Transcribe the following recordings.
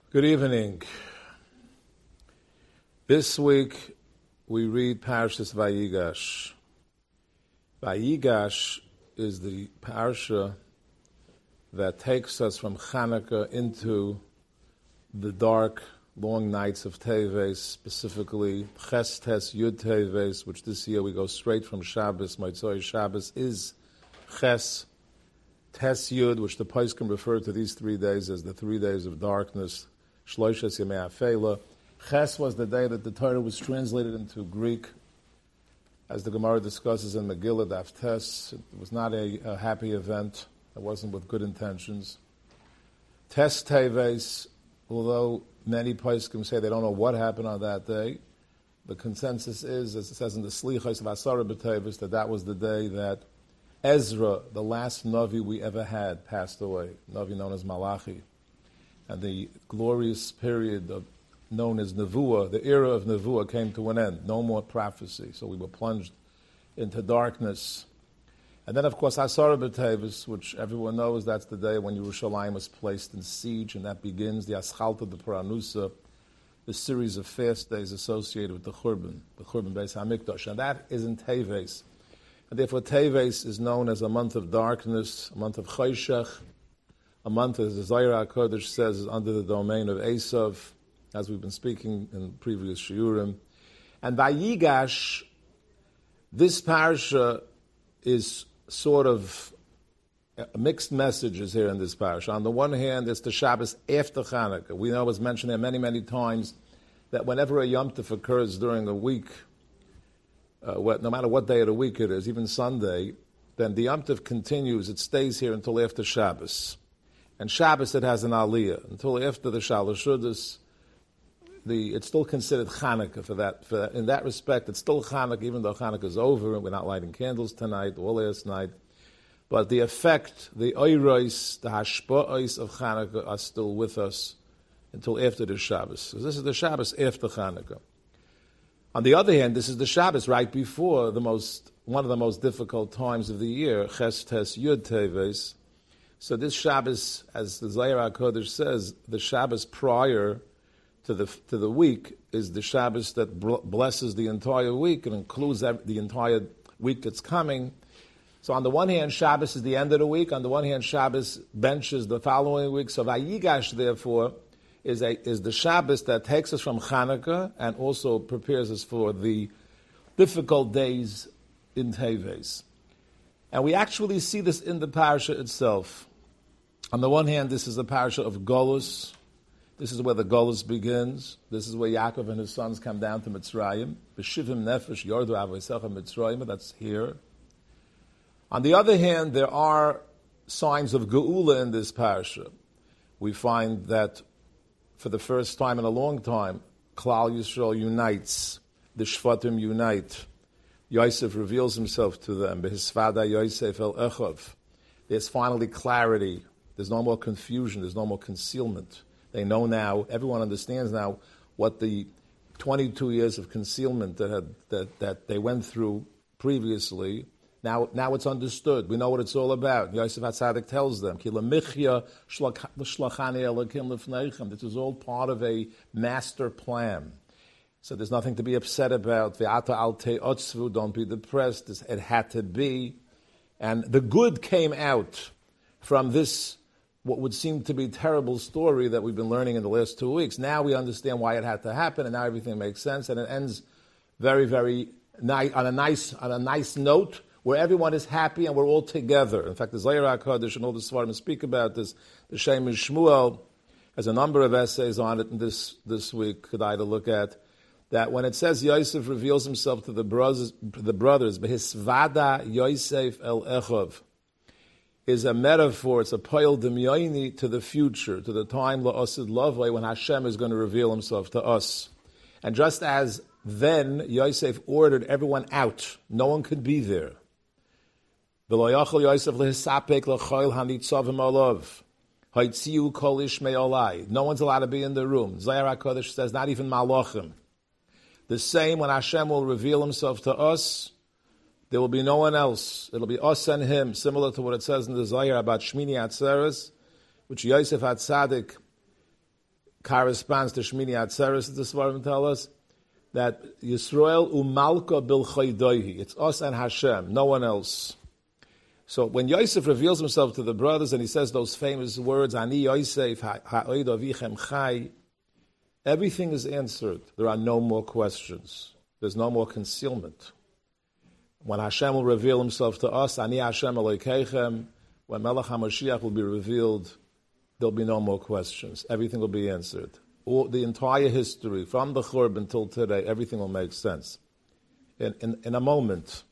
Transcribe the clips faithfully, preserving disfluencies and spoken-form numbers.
Good evening. This week we read Parshas Vayigash. Vayigash is the parsha that takes us from Chanukah into the dark, long nights of Teves, specifically Ches Tes Yud Teves, which this year we go straight from Shabbos. Motzei Shabbos is Ches Tes Yud, which the Poskim refer to these three days as the three days of darkness. Shloishes Yemei Afela. Ches was the day that the Torah was translated into Greek, as the Gemara discusses in Megillah Daf Tes. It was not a, a happy event. It wasn't with good intentions. Tes Teves, although many poskim say they don't know what happened on that day, the consensus is, as it says in the Slichos of Asara B'Teves, that that was the day that Ezra, the last Navi we ever had, passed away. Navi known as Malachi. And the glorious period of, known as Nevuah, the era of Nevuah, came to an end. No more prophecy. So we were plunged into darkness. And then, of course, Asara B'Teves, which everyone knows, that's the day when Yerushalayim was placed in siege, and that begins the Aschalta de Paranusa, the series of fast days associated with the Churban, the Churban Beis HaMikdash. And that is in Teves. And therefore, Teves is known as a month of darkness, a month of Choshech, a month, as the Zohar HaKodesh says, is under the domain of Esav, as we've been speaking in previous shiurim. And Vayigash, this parsha is sort of mixed messages here in this parsha. On the one hand, it's the Shabbos after Chanukah. We know it's mentioned there many, many times that whenever a Yom Tov occurs during a week, uh, what, no matter what day of the week it is, even Sunday, then the Yom Tov continues. It stays here until after Shabbos. And Shabbos, it has an aliyah. Until after the Shalosh Shudas, the it's still considered Chanukah for that, for that. In that respect, it's still Chanukah, even though Chanukah is over, and we're not lighting candles tonight or last night. But the effect, the oiros, the hashpa'os of Chanukah are still with us until after the Shabbos. So this is the Shabbos after Chanukah. On the other hand, this is the Shabbos right before the most one of the most difficult times of the year, Ches Tes Yud Teves. So this Shabbos, as the Zohar HaKodesh says, the Shabbos prior to the to the week is the Shabbos that blesses the entire week and includes the entire week that's coming. So on the one hand, Shabbos is the end of the week. On the one hand, Shabbos benches the following week. So Vayigash, therefore, is a is the Shabbos that takes us from Chanukah and also prepares us for the difficult days in Teves. And we actually see this in the parasha itself. On the one hand, this is the parasha of Golus. This is where the Golus begins. This is where Yaakov and his sons come down to Mitzrayim. B'shivim nefesh yordu avosecha Mitzrayim. That's here. On the other hand, there are signs of Geula in this parasha. We find that for the first time in a long time, Klal Yisrael unites. The Shvatim unite. Yosef reveals himself to them. B'hisvada Yosef el Echov. There's finally clarity. There's no more confusion. There's no more concealment. They know now, everyone understands now what the twenty-two years of concealment that had, that, that they went through previously, now now it's understood. We know what it's all about. Yosef HaTzadik tells them, this is all part of a master plan. So there's nothing to be upset about. Don't be depressed. It had to be. And the good came out from this, what would seem to be terrible story that we've been learning in the last two weeks. Now we understand why it had to happen, and now everything makes sense, and it ends very, very nice on a nice on a nice note where everyone is happy and we're all together. In fact, the Zohar HaKodesh and all the Svarim speak about this. The Shem Shmuel has a number of essays on it in this this week. Could I to look at that when it says Yosef reveals himself to the brothers, the brothers, B'hisvada Yosef el Echov, is a metaphor, it's a poil demyoni to the future, to the time la'osid lavai, when Hashem is going to reveal himself to us. And just as then Yosef ordered everyone out, no one could be there. V'lo yachol Yosef lehisapek l'choil hanitzavim olav. Haitziu kol ishmei olai. No one's allowed to be in the room. Zohar HaKodesh says not even malachim. The same when Hashem will reveal himself to us, there will be no one else. It'll be us and him, similar to what it says in the Zohar about Shmini Atzeres, which Yosef HaTzadik corresponds to Shmini Atzeres, the Svarim tell us, that Yisrael umalka bil chaydoihi. It's us and Hashem, no one else. So when Yosef reveals himself to the brothers and he says those famous words, Ani Yosef ha'oid avichem chai, everything is answered. There are no more questions. There's no more concealment. When Hashem will reveal himself to us, Ani Hashem Elokeichem, when Melech HaMashiach will be revealed, there'll be no more questions. Everything will be answered. All, the entire history, from the Churban until today, everything will make sense in, in, in a moment.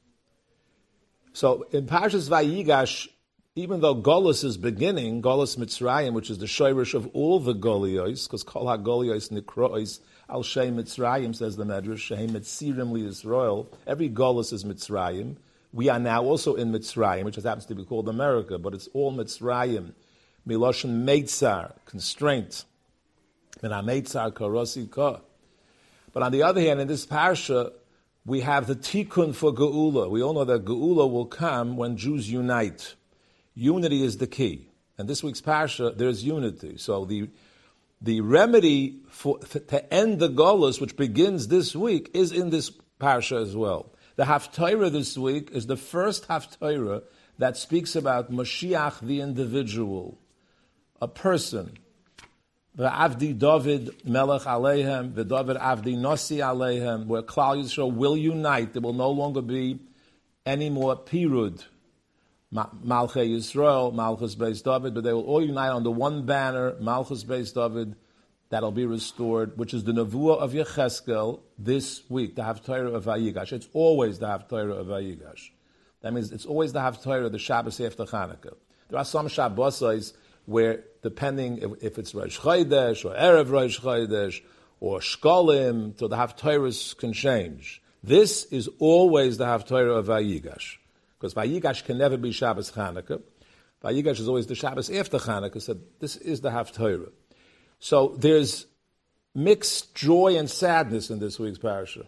So in Parshas Vayigash, even though Golus is beginning, Golus Mitzrayim, which is the shayrish of all the Goliyos, because Kol HaGoliyos Nikrois Al Shem Mitzrayim, says the Medrash, Shehem Mitzirim Li Yisrael, every Golus is Mitzrayim. We are now also in Mitzrayim, which happens to be called America, but it's all Mitzrayim. Miloshen Meitzar, constraint. But on the other hand, in this parsha, we have the tikkun for Geula. We all know that Geula will come when Jews unite. Unity is the key. And this week's parsha, there's unity. So the the remedy for to end the Golus, which begins this week, is in this parsha as well. The Haftarah this week is the first Haftarah that speaks about Mashiach, the individual, a person. V'avdi David Melech Aleihem, v'David Avdi Nasi Aleihem, where Klal Yisrael will unite. There will no longer be any more Pirud, Malchei Yisrael, Malchus Beis David, but they will all unite under one banner, Malchus Beis David, that'll be restored, which is the Nevuah of Yecheskel this week, the Haftarah of Vayigash. It's always the Haftarah of Vayigash. That means it's always the Haftarah of the Shabbos after Chanukah. There are some Shabbosais where, depending if, if it's Rosh Chodesh or Erev Rosh Chodesh or Shkolim, so the Haftarahs can change. This is always the Haftarah of Vayigash, because Vayigash can never be Shabbos Chanukah. Vayigash is always the Shabbos after Chanukah, so this is the Haftarah. So there's mixed joy and sadness in this week's parasha.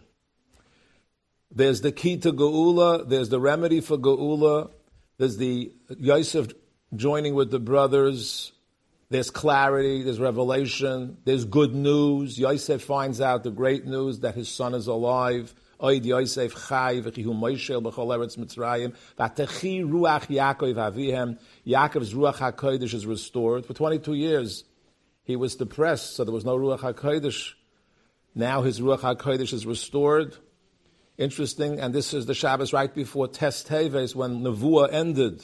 There's the key to Geula, there's the remedy for Geula, there's the Yosef joining with the brothers, there's clarity, there's revelation, there's good news. Yosef finds out the great news that his son is alive. Oid Yosef chai v'chihu Moshel b'chol eretz Mitzrayim v'atechi ruach Yaakov avihem. Yaakov's ruach hakodesh is restored. For twenty-two years, he was depressed, so there was no ruach hakodesh. Now his ruach hakodesh is restored. Interesting, and this is the Shabbos right before Tes Teves, when Nevuah ended.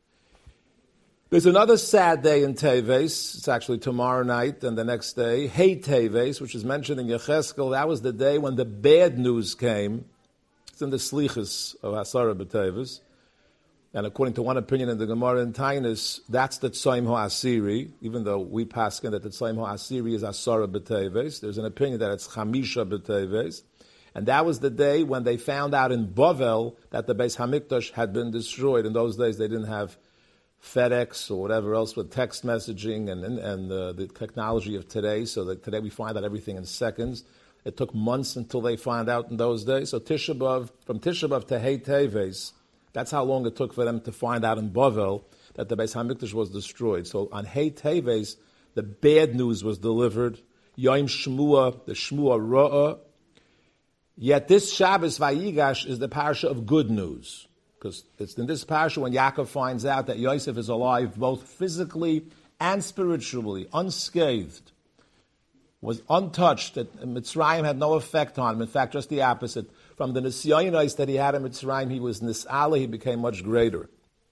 There's another sad day in Teves. It's actually tomorrow night and the next day. Hey Teves, which is mentioned in Yecheskel. That was the day when the bad news came. It's in the Slichus of Asara B'Teves. And according to one opinion in the Gemara in Tainus, that's the Tzoim HaAsiri, even though we paskin that the Tzoim HaAsiri is Asara B'Teves. There's an opinion that it's Chamisha B'Teves. And that was the day when they found out in Bavel that the Beis Hamikdash had been destroyed. In those days, they didn't have FedEx or whatever else with text messaging and and, and uh, the technology of today. So that today we find out everything in seconds. It took months until they found out in those days. So Tisha B'Av, from Tisha B'Av to Hey Teves, that's how long it took for them to find out in Bavel that the Beis Hamikdash was destroyed. So on Hey Teves, the bad news was delivered. Yom Shmua, the Shmua Ra'ah. Yet this Shabbos Vayigash is the parasha of good news. Because it's in this parasha when Yaakov finds out that Yosef is alive both physically and spiritually, unscathed, was untouched, that Mitzrayim had no effect on him. In fact, just the opposite. From the Nisyonos that he had in Mitzrayim, he was Nis'ala, he became much greater.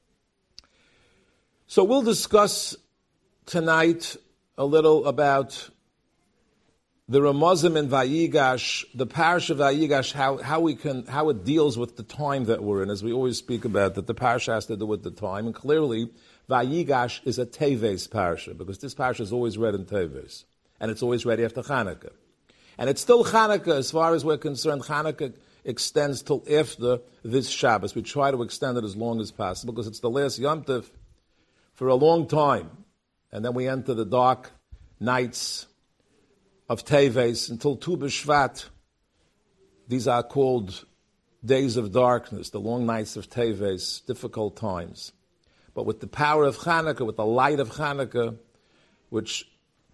So we'll discuss tonight a little about the Ramazim in Vayigash, the Parasha of Vayigash, how, how we can, how it deals with the time that we're in, as we always speak about, that the Parasha has to do with the time. And clearly, Vayigash is a Teves Parasha, because this Parasha is always read in Teves. And it's always read after Chanukah. And it's still Chanukah, as far as we're concerned. Chanukah extends till after this Shabbos. We try to extend it as long as possible, because it's the last Yom Tov for a long time. And then we enter the dark nights of Teves until Tu B'Shvat. These are called days of darkness, the long nights of Teves, difficult times. But with the power of Chanukah, with the light of Chanukah, which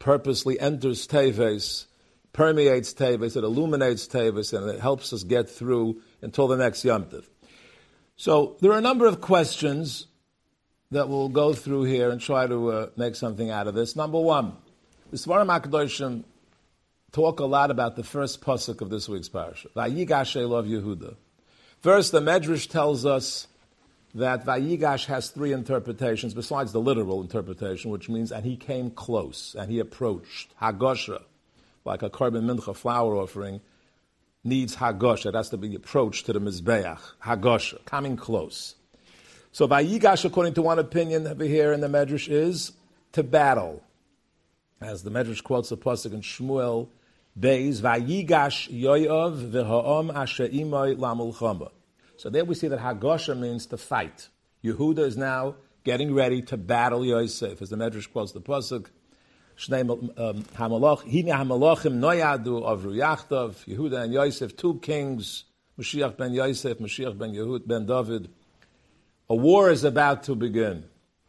purposely enters Teves, permeates Teves, it illuminates Teves, and it helps us get through until the next Yom Tov. So there are a number of questions that we'll go through here and try to uh, make something out of this. Number one, the Svarim HaKadoshim talk a lot about the first pasuk of this week's parasha, Vayigash Elov Yehuda. First, the Medrash tells us that Vayigash has three interpretations besides the literal interpretation, which means, and he came close, and he approached. Hagosha, like a korban mincha flower offering, needs Hagosha. It has to be approached to the Mizbeach. Hagosha, coming close. So Vayigash, according to one opinion over here in the Medrash, is to battle. As the Medrash quotes a pasuk in Shmuel, Beis, Vayigash Yoav v'ha'om asher imoi lamulchama. So there we see that Hagosha means to fight. Yehuda is now getting ready to battle Yosef. As the Medrash quotes the pasuk, Shnei Hamalach, Hine Hamalachim Noyadu Avru Yachtov, Yehuda and Yosef, two kings, Mashiach ben Yosef, Mashiach ben Yehud ben David. A war is about to begin.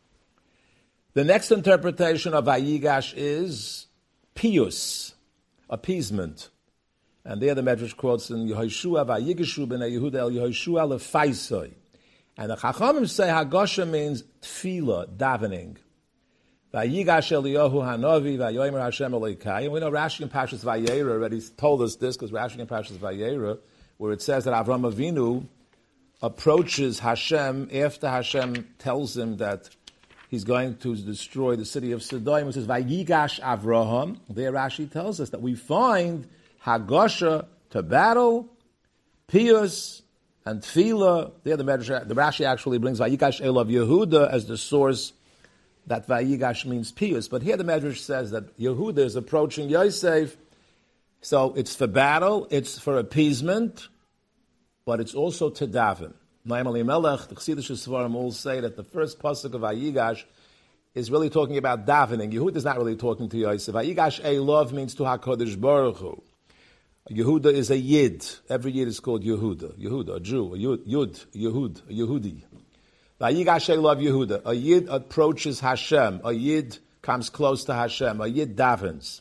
The next interpretation of Vayigash is pius, appeasement. And there the Medrash quotes in Yehoshua, Vayigashu b'nei Yehuda el Yehoshua lefaisoi. And the Chachamim say Hagosha means tefillah, davening. Vayigash Eliyahu Hanavi, Vayomer Hashem Elokai. And we know Rashi and Pashas Vayera already told us this, because Rashi and Pashas Vayera, where it says that Avram Avinu approaches Hashem after Hashem tells him that he's going to destroy the city of Sodom. It says, Vayigash Avraham. There Rashi tells us that we find Hagosha to battle, pius, and tefillah. There the, Medrash, the Rashi actually brings Vayigash Elov Yehuda as the source that Vayigash means pius. But here the Medrash says that Yehuda is approaching Yosef. So it's for battle, it's for appeasement, but it's also to daven. Naim Elimelech, the Chassidish Svarim all say that the first pasuk of Vayigash is really talking about davening. Yehuda is not really talking to Yosef. Vayigash Elov means to HaKadosh Baruch Hu. Yehuda is a Yid. Every Yid is called Yehuda. Yehuda, a Jew, a Yud, Yud, Yehud, a Yehudi. Vayigash Elov Yehuda. A Yid approaches Hashem. A Yid comes close to Hashem. A Yid davens.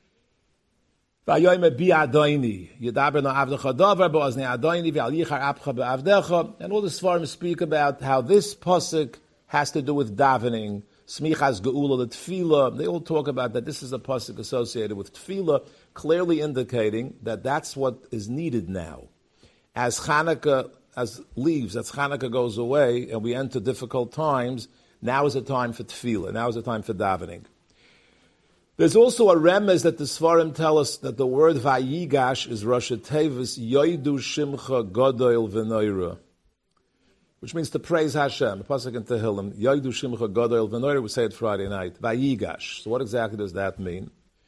And all the Svarim speak about how this pasuk has to do with davening, smichas geula, the tefillah. They all talk about that this is a pasuk associated with tefillah, clearly indicating that that's what is needed now. As Chanukah as leaves, as Chanukah goes away and we enter difficult times, now is a time for tefillah, now is a time for davening. There's also a remez that the Svarim tell us that the word Vayigash is Rosh Tevis Yoidu Shimcha Godoil V'Noira, which means to praise Hashem. A pasuk in Tehillim, Yoidu Shimcha Godoil V'Noira, we say it Friday night. Vayigash. So what exactly does that mean?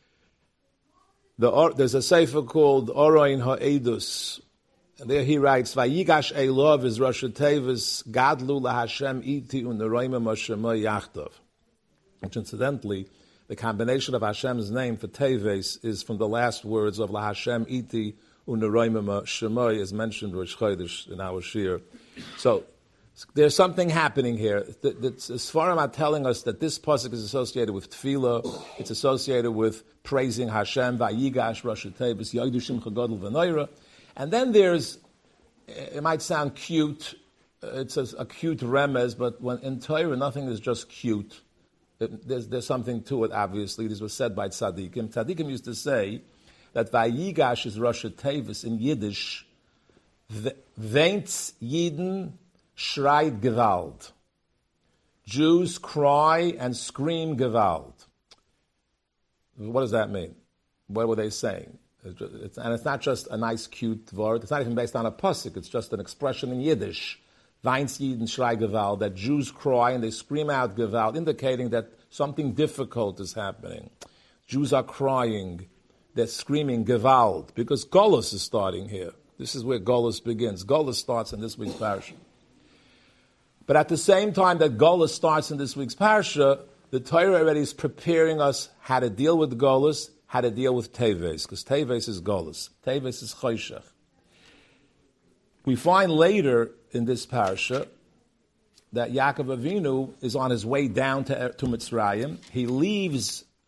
The, there's a sefer called Oroin Ha'edus, and there he writes, Vayigash Elov is Rosh Tevis Gadlu LaHashem Iti U'Neroima Moshemoy Yachtov, which incidentally, the combination of Hashem's name for Teves is from the last words of La Hashem Iti Uneroimim Shemoy, as mentioned Rosh Chodesh in our Shir. So there's something happening here. The, the, the Svarim are telling us that this pasuk is associated with Tefillah. It's associated with praising Hashem, Vayigash Rosh Teves Yoidu Shimcha Godel V'Noira. And then there's, it might sound cute. It's a, a cute remez, but when in Torah nothing is just cute. There's, there's something to it, obviously. This was said by Tzadikim. Tzadikim used to say that Vayigash is Rosh Tevis in Yiddish. Veintz Yidden schreit Gewalt. Jews cry and scream Gewalt. What does that mean? What were they saying? It's, it's, and it's not just a nice, cute word. It's not even based on a pasuk. It's just an expression in Yiddish. Veintz Yidden schreit Gewalt, that Jews cry and they scream out Gewalt, indicating that something difficult is happening. Jews are crying, they're screaming Gewalt, because Golus is starting here. This is where Golus begins. Golus starts in this week's parasha. But at the same time that Golus starts in this week's parasha, the Torah already is preparing us how to deal with Golus, how to deal with Teves, because Teves is Golus. Teves is Choshech. We find later in this parasha that Yaakov Avinu is on his way down to, to Mitzrayim. He leaves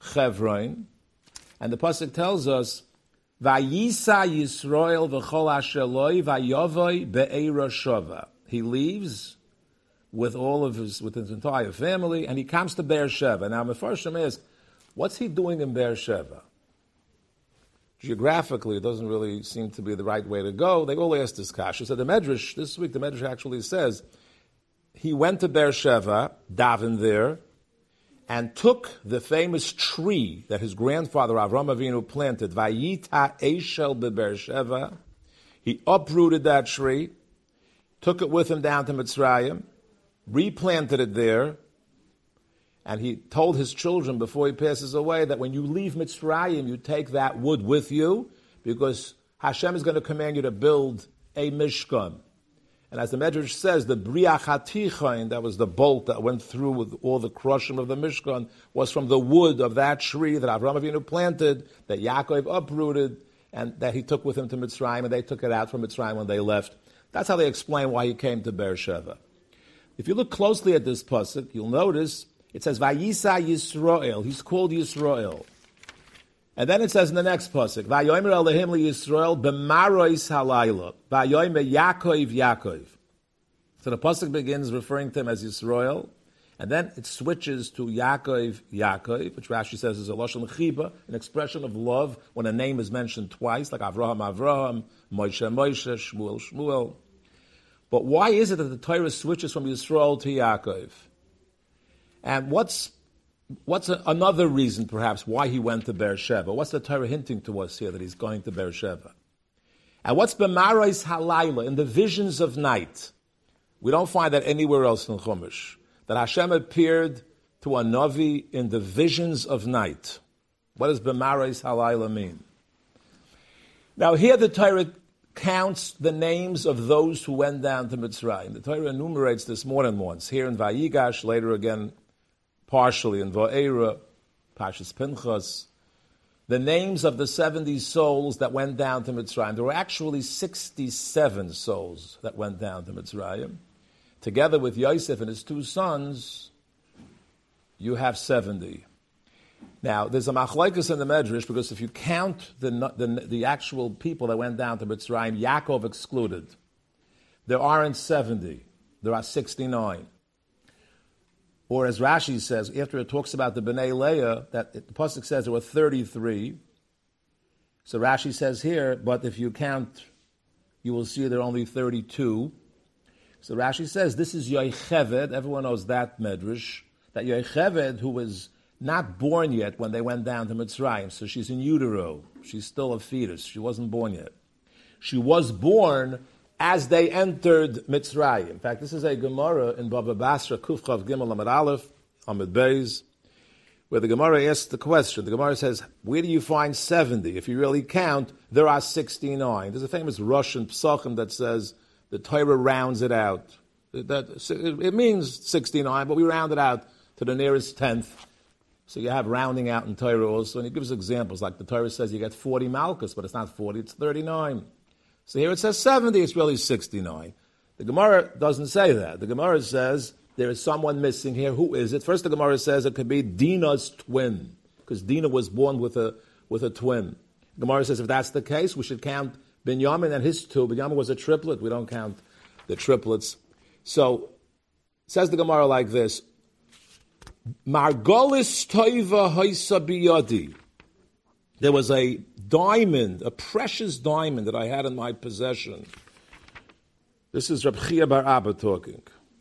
Chevron, and the pasuk tells us, "Vayisa Yisrael v'chol asher loi vayovoi be'eira shova." He leaves with all of his, with his entire family, and he comes to Beersheba. Now, Mefarshim asks, what's he doing in Beersheba? Geographically, it doesn't really seem to be the right way to go. They all asked this kasha. So the Medrash, this week, the Medrash actually says, he went to Beersheba, davened there, and took the famous tree that his grandfather Avram Avinu planted, Vayita Eshel beBeersheba. He uprooted that tree, took it with him down to Mitzrayim, replanted it there, and he told his children before he passes away that when you leave Mitzrayim, you take that wood with you, because Hashem is going to command you to build a Mishkan. And as the Medrash says, the Briach HaTichain, that was the bolt that went through with all the crushing of the Mishkan, was from the wood of that tree that Avraham Avinu planted, that Yaakov uprooted, and that he took with him to Mitzrayim, and they took it out from Mitzrayim when they left. That's how they explain why he came to Beersheba. If you look closely at this pasuk, you'll notice it says, Vayisa Yisrael. He's called Yisrael. And then it says in the next pasuk, Vayomer Elohim Yisrael b'marois halayla. Vayomer Yaakov Yaakov. So the pasuk begins referring to him as Yisrael, and then it switches to Yaakov Yaakov, which Rashi says is a lashon chiba, an expression of love when a name is mentioned twice, like Avraham Avraham, Moshe Moshe, Shmuel Shmuel. But why is it that the Torah switches from Yisrael to Yaakov? And what's What's a, another reason, perhaps, why he went to Beersheba? What's the Torah hinting to us here that he's going to Beersheba? And what's b'marais halayla, in the visions of night? We don't find that anywhere else in Chumash, that Hashem appeared to a Navi in the visions of night. What does b'marais halayla mean? Now here the Torah counts the names of those who went down to Mitzrayim. The Torah enumerates this more than once. Here in Vayigash, later again, partially in Va'era, Pashas Pinchas, the names of the seventy souls that went down to Mitzrayim. There were actually sixty-seven souls that went down to Mitzrayim. Together with Yosef and his two sons, you have seventy. Now, there's a machlokes in the Medrash, because if you count the, the, the actual people that went down to Mitzrayim, Yaakov excluded, there aren't seventy, there are sixty-nine. Or as Rashi says, after it talks about the Bnei Leah, that the pasuk says there were thirty-three. So Rashi says here, but if you count, you will see there are only thirty-two. So Rashi says this is Yocheved. Everyone knows that Medrash, that Yocheved, who was not born yet when they went down to Mitzrayim. So she's in utero. She's still a fetus. She wasn't born yet. She was born as they entered Mitzrayim. In fact, this is a Gemara in Bava Basra, Kuf Chav Gimel Amud Aleph, Amud Beis, where the Gemara asks the question. The Gemara says, where do you find seventy? If you really count, there are sixty-nine. There's a famous Russian psachim that says the Torah rounds it out. That, it means sixty-nine, but we round it out to the nearest tenth. So you have rounding out in Torah also, and he gives examples, like the Torah says you get forty malchus, but it's not forty, it's thirty-nine. So here it says seventy, it's really sixty-nine. The Gemara doesn't say that. The Gemara says there is someone missing here. Who is it? First the Gemara says it could be Dinah's twin, because Dinah was born with a with a twin. The Gemara says if that's the case, we should count Binyamin and his two. Binyamin was a triplet. We don't count the triplets. So says the Gemara like this, Margolis toiva haisa biyadi. There was a diamond, a precious diamond that I had in my possession. This is Reb Chia Bar Abba talking.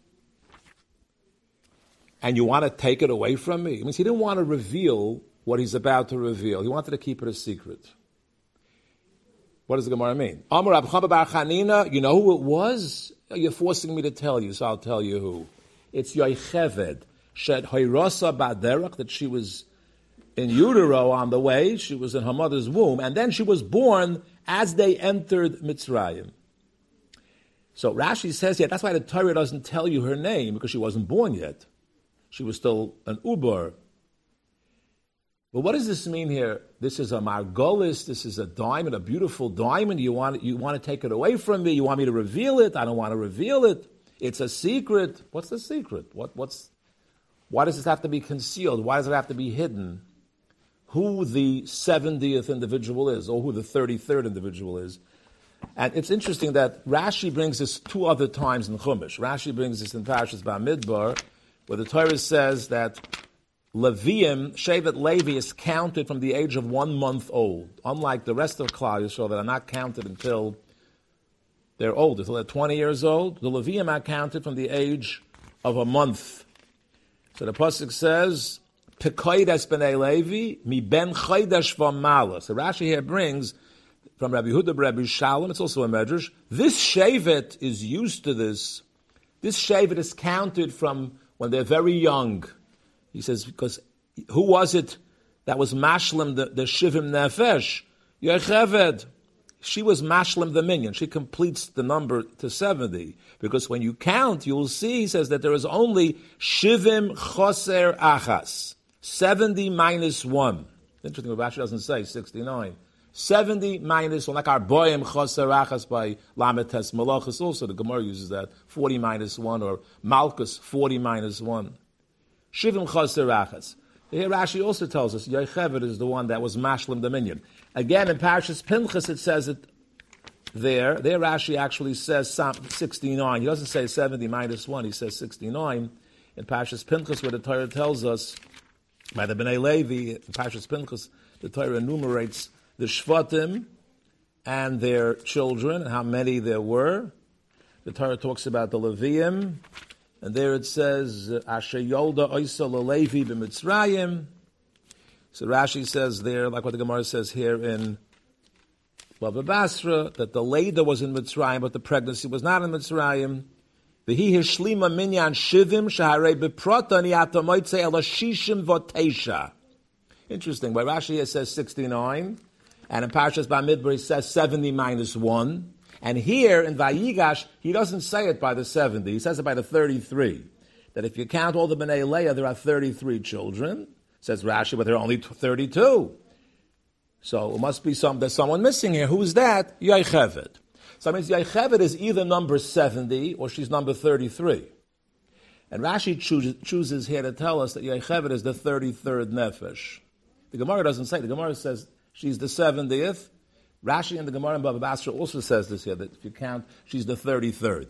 And you want to take it away from me? It means he didn't want to reveal what he's about to reveal. He wanted to keep it a secret. What does the Gemara mean? Amar Rab Chama Bar Chanina, you know who it was? You're forcing me to tell you, so I'll tell you who. It's Yocheved. Shed Hoyrasa Baderach, that she was in utero on the way, she was in her mother's womb, and then she was born as they entered Mitzrayim. So Rashi says, yeah, that's why the Torah doesn't tell you her name, because she wasn't born yet. She was still an uber. But what does this mean here? This is a margolis, this is a diamond, a beautiful diamond. You want, you want to take it away from me? You want me to reveal it? I don't want to reveal it. It's a secret. What's the secret? What, what's, why does it have to be concealed? Why does it have to be hidden? who the seventieth individual is, or who the thirty-third individual is. And it's interesting that Rashi brings this two other times in Chumash. Rashi brings this in Parashas Bamidbar, where the Torah says that Leviim, Shevet Levi, is counted from the age of one month old, unlike the rest of Klal Yisrael that are not counted until they're old, until they're twenty years old. The Leviim are counted from the age of a month. So the pasuk says, "Pekoides b'nei Levi mi ben chodesh v'mala." So Rashi here brings from Rabbi Yehuda, Rabbi Shalom. It's also a medrash. This shevet is used to this. This shevet is counted from when they're very young. He says, because who was it that was mashlim the, the shivim nefesh? Yocheved. She was mashlim the minyan. She completes the number to seventy. Because when you count, you'll see, he says, that there is only shivim choser achas. seventy minus one. Interesting, Rashi doesn't say sixty-nine. seventy minus one, like our boyim choser achas by Lametes Malachas also, the Gemara uses that. forty minus one, or Malchus, forty minus one. Shivim choser achas. Here Rashi also tells us Yocheved is the one that was mashlim the minyan. Again, in Parashas Pinchas it says it there. There Rashi actually says sixty-nine. He doesn't say seventy minus one, he says sixty-nine. In Parashas Pinchas, where the Torah tells us, by the Bnei Levi, in Parashas Pinchas, the Torah enumerates the Shvatim and their children, and how many there were. The Torah talks about the Leviim, and there it says, Asher Yolda Oisa Levi b'Mitzrayim. So Rashi says there, like what the Gemara says here in Bava Basra, that the Leda was in Mitzrayim, but the pregnancy was not in Mitzrayim. V'hi hishlima minyan shivim shaharei beprata niyata moitze ela shishim v'teisha. Interesting. Where Rashi here says sixty-nine, and in Parashas Bamidbar he says seventy minus one. And here in Vayigash, he doesn't say it by the seventy, he says it by the thirty-three. That if you count all the Bnei Leah, there are thirty-three children. Says Rashi, but there are only thirty-two. So it must be some, there's someone missing here. Who's that? Yocheved. So that means Yocheved is either number seventy or she's number thirty-three. And Rashi chooses, chooses here to tell us that Yocheved is the thirty-third nefesh. The Gemara doesn't say. The Gemara says she's the seventieth. Rashi and the Gemara in Bava Basra also says this here, that if you count, she's the thirty-third.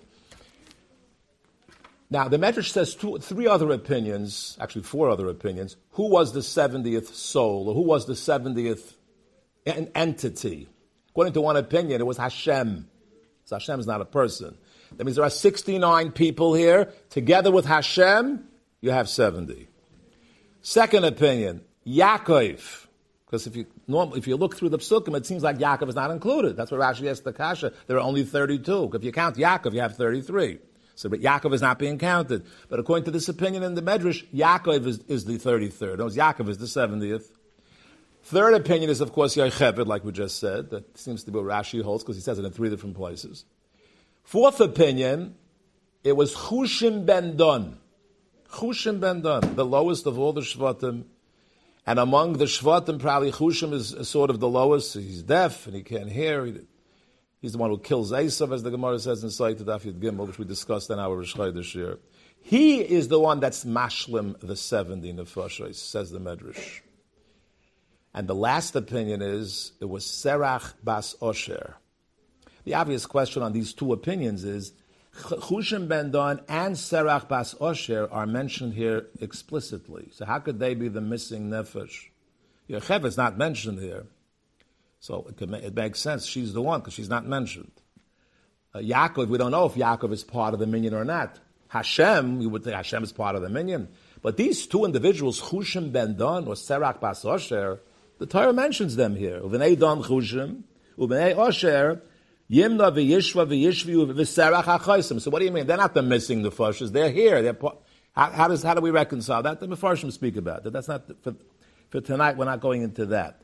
Now, the Medrash says two, three other opinions, actually four other opinions. Who was the seventieth soul, or who was the seventieth en- entity? According to one opinion, it was Hashem. So Hashem is not a person. That means there are sixty-nine people here. Together with Hashem, you have seventy. Second opinion, Yaakov. Because if you normally, if you look through the psukim, it seems like Yaakov is not included. That's what Rashi asks the kasha. There are only thirty-two. If you count Yaakov, you have thirty-three. So, but Yaakov is not being counted. But according to this opinion in the Medrash, Yaakov is, is the thirty-third. No, Yaakov is the seventieth. Third opinion is, of course, Yocheved, like we just said. That seems to be what Rashi holds, because he says it in three different places. Fourth opinion, it was Chushim ben Don. Chushim ben Don, the lowest of all the Shvatim. And among the Shvatim, probably Chushim is, is sort of the lowest. He's deaf and he can't hear. He, he's the one who kills Esav, as the Gemara says in Sotah Daf Yud Gimel, which we discussed in our Rosh Chodesh year. He is the one that's mashlim the seventy nefashos, says the Medrash. And the last opinion is, it was Serach bas Osher. The obvious question on these two opinions is, Chushim ben Don and Serach bas Osher are mentioned here explicitly. So how could they be the missing nefesh? Yocheved is not mentioned here. So it, could, it makes sense. She's the one, because she's not mentioned. Uh, Yaakov, we don't know if Yaakov is part of the minyan or not. Hashem, you would think Hashem is part of the minyan. But these two individuals, Chushim ben Don or Serach bas Osher, the Torah mentions them here. Uvenei Don Chushim, Uvenei Osher, Yimna v'yishva v'yishvi v'serach ha'chaisim. So what do you mean? They're not the missing nefashos. They're here. They're part, how, how does how do we reconcile that? The Mefarshim speak about that. That's not for, for tonight. We're not going into that.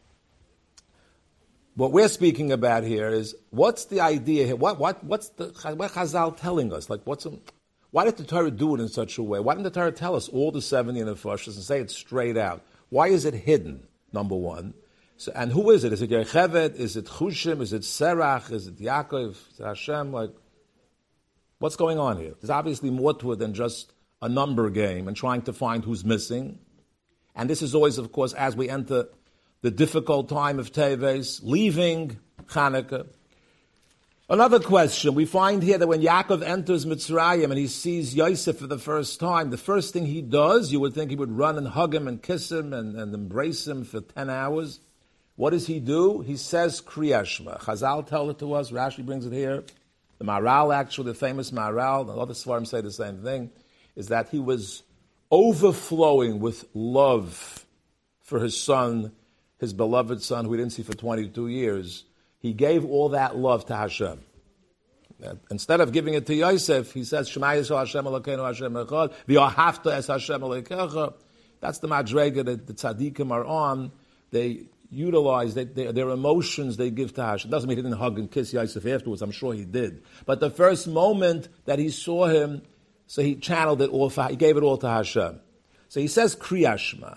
What we're speaking about here is, what's the idea here? What what what's the what Chazal telling us? Like what's why did the Torah do it in such a way? Why didn't the Torah tell us all the seventy nefashos and say it straight out? Why is it hidden? Number one. So, and who is it? Is it Yocheved? Is it Chushim? Is it Serach? Is it Yaakov? Is it Hashem? Like, what's going on here? There's obviously more to it than just a number game and trying to find who's missing. And this is always, of course, as we enter the difficult time of Teves, leaving Chanukah. Another question, we find here that when Yaakov enters Mitzrayim and he sees Yosef for the first time, the first thing he does, you would think he would run and hug him and kiss him and, and embrace him for ten hours. What does he do? He says Kriya Shema. Chazal tell it to us, Rashi brings it here. The Maharal, actually, the famous Maharal, the other Svarim say the same thing, is that he was overflowing with love for his son, his beloved son, who he didn't see for twenty-two years. He gave all that love to Hashem. Instead of giving it to Yosef, he says, Shema Yisrael Hashem Elokeinu Hashem Echad, V'yohavta es Hashem Elokecha. That's the madrega that the tzaddikim are on. They utilize they, they, their emotions they give to Hashem. Doesn't mean he didn't hug and kiss Yosef afterwards. I'm sure he did. But the first moment that he saw him, so he channeled it all, for, he gave it all to Hashem. So he says Kriya Shema.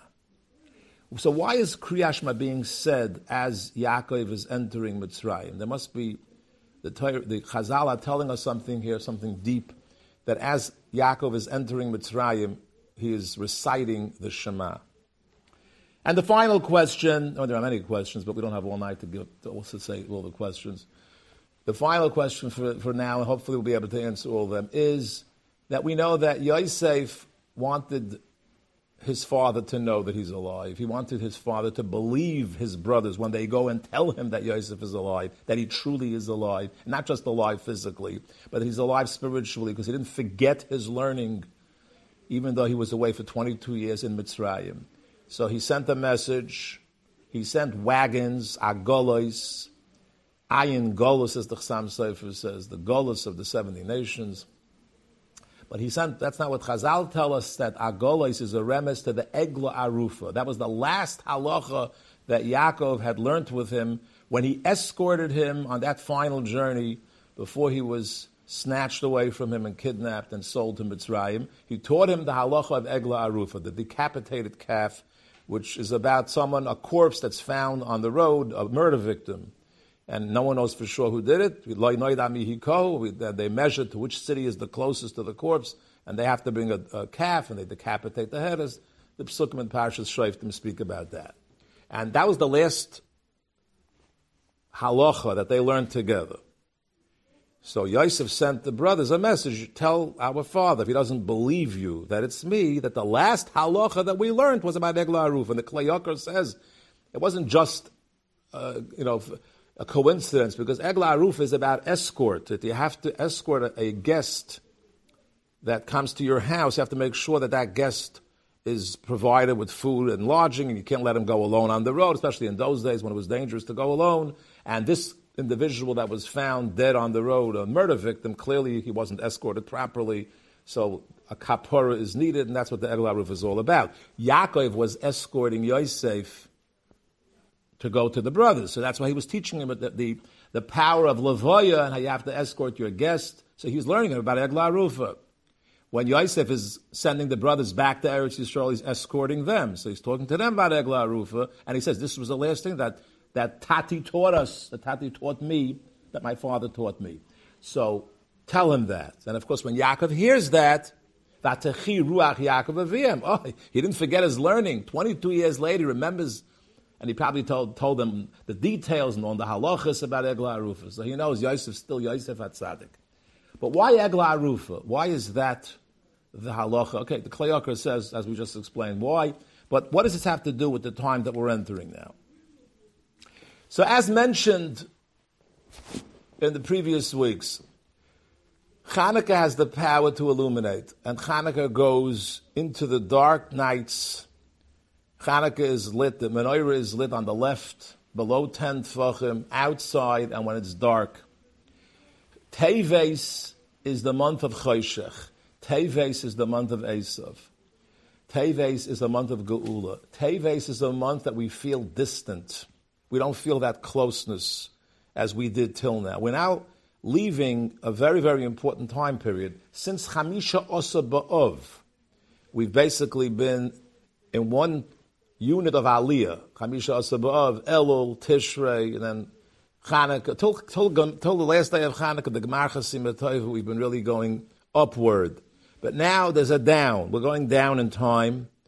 So why is Kriya Shema being said as Yaakov is entering Mitzrayim? There must be, the, the Chazal are telling us something here, something deep, that as Yaakov is entering Mitzrayim, he is reciting the Shema. And the final question, oh, there are many questions, but we don't have all night to, give, to also say all the questions. The final question for, for now, and hopefully we'll be able to answer all of them, is that we know that Yosef wanted his father to know that he's alive. He wanted his father to believe his brothers when they go and tell him that Yosef is alive, that he truly is alive, not just alive physically, but he's alive spiritually, because he didn't forget his learning, even though he was away for twenty-two years in Mitzrayim. So he sent a message. He sent wagons, agolos, ayin golos, as the Chassam Sofer says, the golos of the seventy nations. But he sent, that's not what Chazal tell us, that agolos is a remes to the Egla Arufa. That was the last halacha that Yaakov had learned with him when he escorted him on that final journey before he was snatched away from him and kidnapped and sold to Mitzrayim. He taught him the halacha of Egla Arufa, the decapitated calf, which is about someone, a corpse that's found on the road, a murder victim. And no one knows for sure who did it. They measure to which city is the closest to the corpse, and they have to bring a, a calf, and they decapitate the head, as the Psukim and Parshas Shoftim speak about that. And that was the last halacha that they learned together. So Yosef sent the brothers a message, tell our father, if he doesn't believe you, that it's me, that the last halacha that we learned was about Egla Aruf. And the Klei Yakar says it wasn't just, uh, you know, a coincidence, because Egla Aruf is about escort. That you have to escort a, a guest that comes to your house. You have to make sure that that guest is provided with food and lodging, and you can't let him go alone on the road, especially in those days when it was dangerous to go alone. And this individual that was found dead on the road, a murder victim, clearly he wasn't escorted properly, so a kapara is needed, and that's what the Egla Aruf is all about. Yaakov was escorting Yosef to go to the brothers, so that's why he was teaching him the, the, the power of Lavoya and how you have to escort your guest. So he was learning him about Egla Arufa. When Yosef is sending the brothers back to Eretz Yisrael, he's escorting them. So he's talking to them about Egla Arufa, and he says, this was the last thing that, that Tati taught us, that Tati taught me, that my father taught me. So tell him that. And of course, when Yaakov hears that, Vatechi Ruach Yaakov Aviyam, oh, he didn't forget his learning. twenty-two years later, he remembers, and he probably told, told them the details and on the halachas about Egla Arufa. So he knows Yosef still Yosef HaTzadik. But why Egla Arufa? Why is that the halacha? Okay, the Klei Yakar says, as we just explained, why. But what does this have to do with the time that we're entering now? So as mentioned in the previous weeks, Chanukah has the power to illuminate, and Chanukah goes into the dark nights. Chanukah is lit, the menorah is lit on the left, below ten tefachim, outside, and when it's dark. Teves is the month of Choshech. Teves is the month of Esav. Teves is the month of Geula. Teves is a month that we feel distant. We don't feel that closeness as we did till now. We're now leaving a very, very important time period. Since Chamisha Osa Ba'ov, we've basically been in one unit of Aliyah. Chamisha Osa Ba'ov, Elul, Tishrei, and then Chanukah. Till, till, till the last day of Chanukah, the Gemar Chasim Tov, we've been really going upward. But now there's a down. We're going down in time.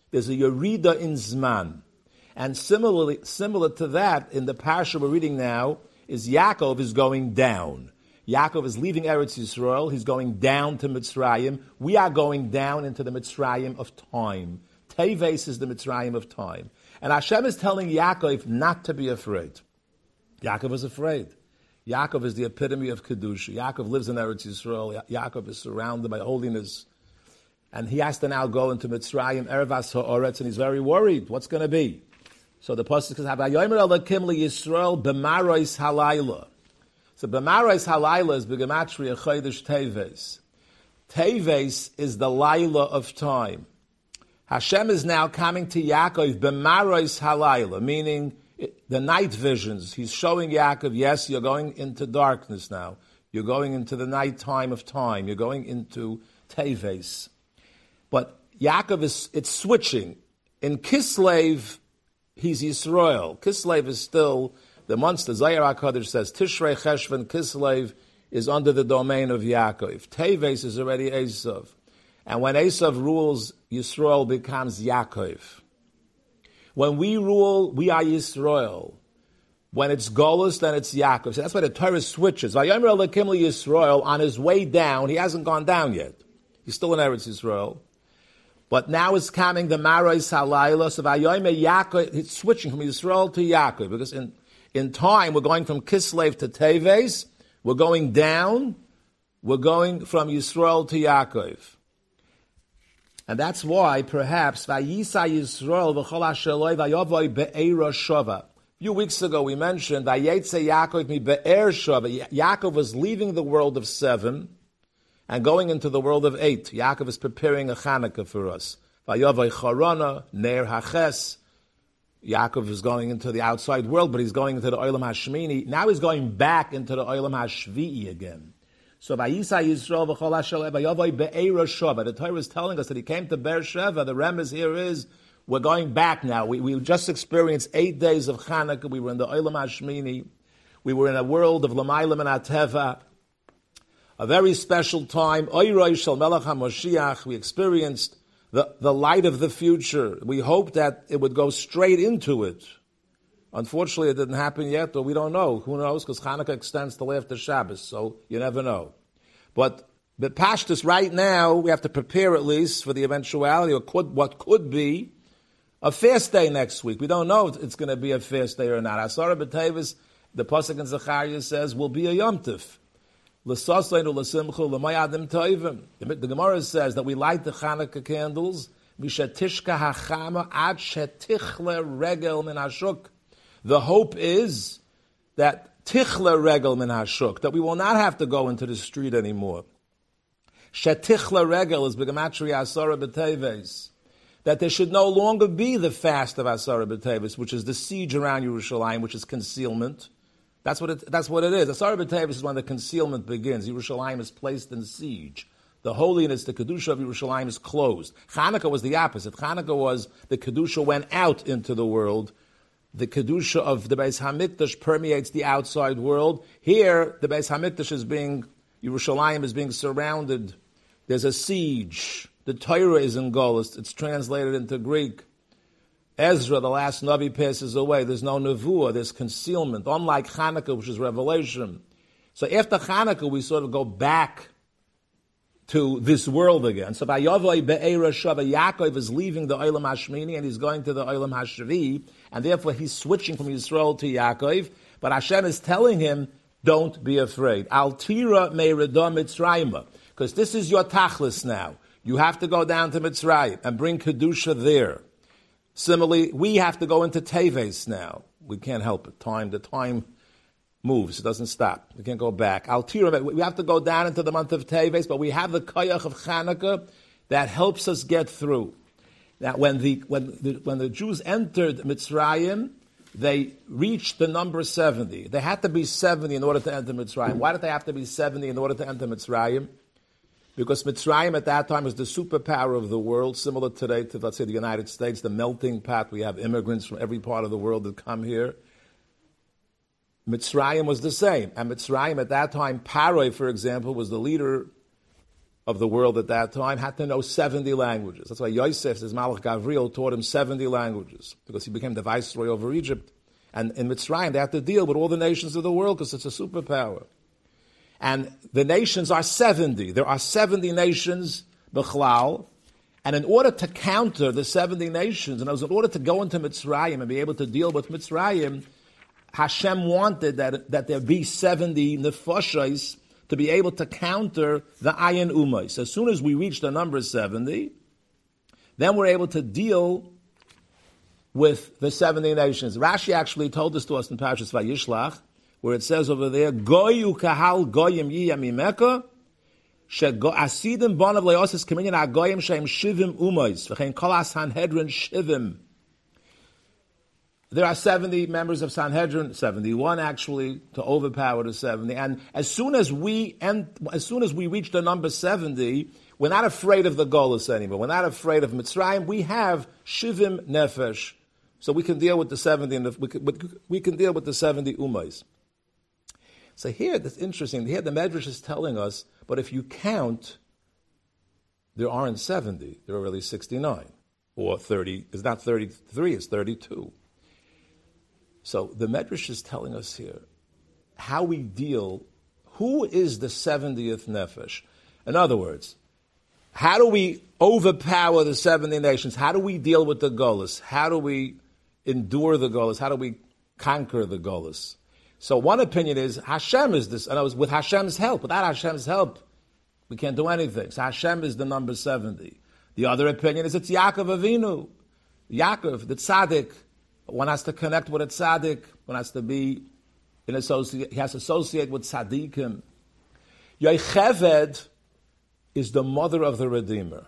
There's a Yerida in Zman. And similarly, similar to that, in the parsha we're reading now, is Yaakov is going down. Yaakov is leaving Eretz Yisrael. He's going down to Mitzrayim. We are going down into the Mitzrayim of time. Teves is the Mitzrayim of time. And Hashem is telling Yaakov not to be afraid. Yaakov is afraid. Yaakov is the epitome of Kedusha. Yaakov lives in Eretz Yisrael. Ya- Yaakov is surrounded by holiness. And he has to now go into Mitzrayim, Erevas Ha'oretz, and he's very worried. What's going to be? So the pasuk says, "Havayomer Elokim liYisrael b'maros halayla." So b'maros halayla is b'gematria chodesh Teves. Teves is the Laila of time. Hashem is now coming to Yaakov b'maros halayla, meaning the night visions. He's showing Yaakov, yes, you're going into darkness now. You're going into the night time of time. You're going into Teves. But Yaakov is, it's switching. In Kislev, he's Yisrael. Kislev is still the months. The Zayar HaKadosh says Tishrei Cheshvan Kislev is under the domain of Yaakov. Teves is already Esav. And when Esav rules, Yisrael becomes Yaakov. When we rule, we are Yisrael. When it's Golus, then it's Yaakov. So that's why the Torah switches. Vayomer Elokim Yisrael, on his way down, he hasn't gone down yet. He's still in Eretz Yisrael. But now is coming the Maros Halayla. So Vayomer Yaakov, it's switching from Yisrael to Yaakov. Because in, in time, we're going from Kislev to Teves. We're going down. We're going from Yisrael to Yaakov. And that's why, perhaps, Vayisa Yisrael v'chol asheloi vayovoi be'era shova. A few weeks ago, we mentioned Vayetze Yaakov mi be'er shova. Yaakov was leaving the world of seven and going into the world of eight. Yaakov is preparing a Chanukah for us. Vayovoi charona ner haches. Yaakov is going into the outside world, but he's going into the Olam Hashmini. Now he's going back into the Olam Hashvi'i again. So Vayisa Yisrael v'chol hashalei vayovoi be'era shova. The Torah is telling us that he came to Beersheba. The remez here is we're going back now. We, we just experienced eight days of Chanukah. We were in the Olam Hashmini. We were in a world of L'mayla min HaTeva. A very special time. Oiroi shel Melech HaMoshiach. We experienced the, the light of the future. We hoped that it would go straight into it. Unfortunately, it didn't happen yet, or we don't know. Who knows? Because Hanukkah extends till after Shabbos, so you never know. But the Pashtus right now, we have to prepare at least for the eventuality, or could, what could be a fast day next week. We don't know if it's going to be a fast day or not. Asara B'Tevis, the Pasuk in Zechariah says, will be a Yom Tov. L'sasleinu l'simchu l'mayadim toivim. The Gemara says that we light the Hanukkah candles, mishetishka hachama ad shetichle regel min hashuk. The hope is that tichla regel min hashuk, that we will not have to go into the street anymore. Shetichla regel is b'gematria asara b'teves. That there should no longer be the fast of asara b'teves, which is the siege around Yerushalayim, which is concealment. That's what it, that's what it is. Asara b'teves is when the concealment begins. Yerushalayim is placed in siege. The holiness, the Kedusha of Yerushalayim is closed. Chanukah was the opposite. Chanukah was the Kedusha went out into the world. The Kedusha of the Beis HaMikdash permeates the outside world. Here, the Beis HaMikdash is being, Yerushalayim is being surrounded. There's a siege. The Torah is in Golus. It's translated into Greek. Ezra, the last Navi, passes away. There's no Nevuah. There's concealment. Unlike Chanukah, which is revelation. So after Chanukah, we sort of go back to this world again. So Vayovoi be'era shava, Yaakov is leaving the Olam Hashmini and he's going to the Olam Hashvi, and therefore he's switching from Yisrael to Yaakov. But Hashem is telling him, don't be afraid. Al tira me'redah Mitzrayim, because this is your tachlis now. You have to go down to Mitzrayim and bring Kedusha there. Similarly, we have to go into Teves now. We can't help it. Time, the time moves. It doesn't stop. We can't go back. Al tira, we have to go down into the month of Teves, but we have the koyach of Chanukah that helps us get through. Now, when the when the, when the Jews entered Mitzrayim, they reached the number seventy. They had to be seventy in order to enter Mitzrayim. Why did they have to be seventy in order to enter Mitzrayim? Because Mitzrayim at that time was the superpower of the world, similar today to, let's say, the United States, the melting pot. We have immigrants from every part of the world that come here. Mitzrayim was the same. And Mitzrayim at that time, Paroi, for example, was the leader of the world at that time had to know seventy languages. That's why Yosef, his Malach Gavriel, taught him seventy languages, because he became the viceroy over Egypt. And in Mitzrayim, they have to deal with all the nations of the world because it's a superpower. And the nations are seventy. There are seventy nations, Bechlal. And in order to counter the seventy nations, and in order to go into Mitzrayim and be able to deal with Mitzrayim, Hashem wanted that, that there be seventy nefashos to be able to counter the Ayin Umais. As soon as we reach the number seventy, then we're able to deal with the seventy nations. Rashi actually told this to us in Parashas Vayishlach, where it says over there, Goyu kahal goyim yiyamimeka, shego asidim bonav leosis kaminyan agoyim shem shivim umais, v'chein kol ha-Sanhedrin shivim. There are seventy members of Sanhedrin, seventy-one actually, to overpower the seventy. And as soon as we end, as soon as we reach the number seventy, we're not afraid of the Golus anymore. We're not afraid of Mitzrayim. We have Shivim Nefesh, so we can deal with the seventy. And we can, we can deal with the seventy Umais. So here, that's interesting. Here, the Medrash is telling us, but if you count, there aren't seventy. There are really sixty-nine, or thirty. It's not thirty-three. It's thirty-two. So the Medrash is telling us here how we deal, who is the seventieth Nefesh? In other words, how do we overpower the seventy nations? How do we deal with the Golus? How do we endure the Golus? How do we conquer the Golus? So one opinion is Hashem is this, and I was with Hashem's help. Without Hashem's help, we can't do anything. So Hashem is the number seventy. The other opinion is it's Yaakov Avinu. Yaakov, the tzaddik. One has to connect with a tzaddik. One has to be in associate. He has to associate with tzaddikim. Yocheved is the mother of the Redeemer.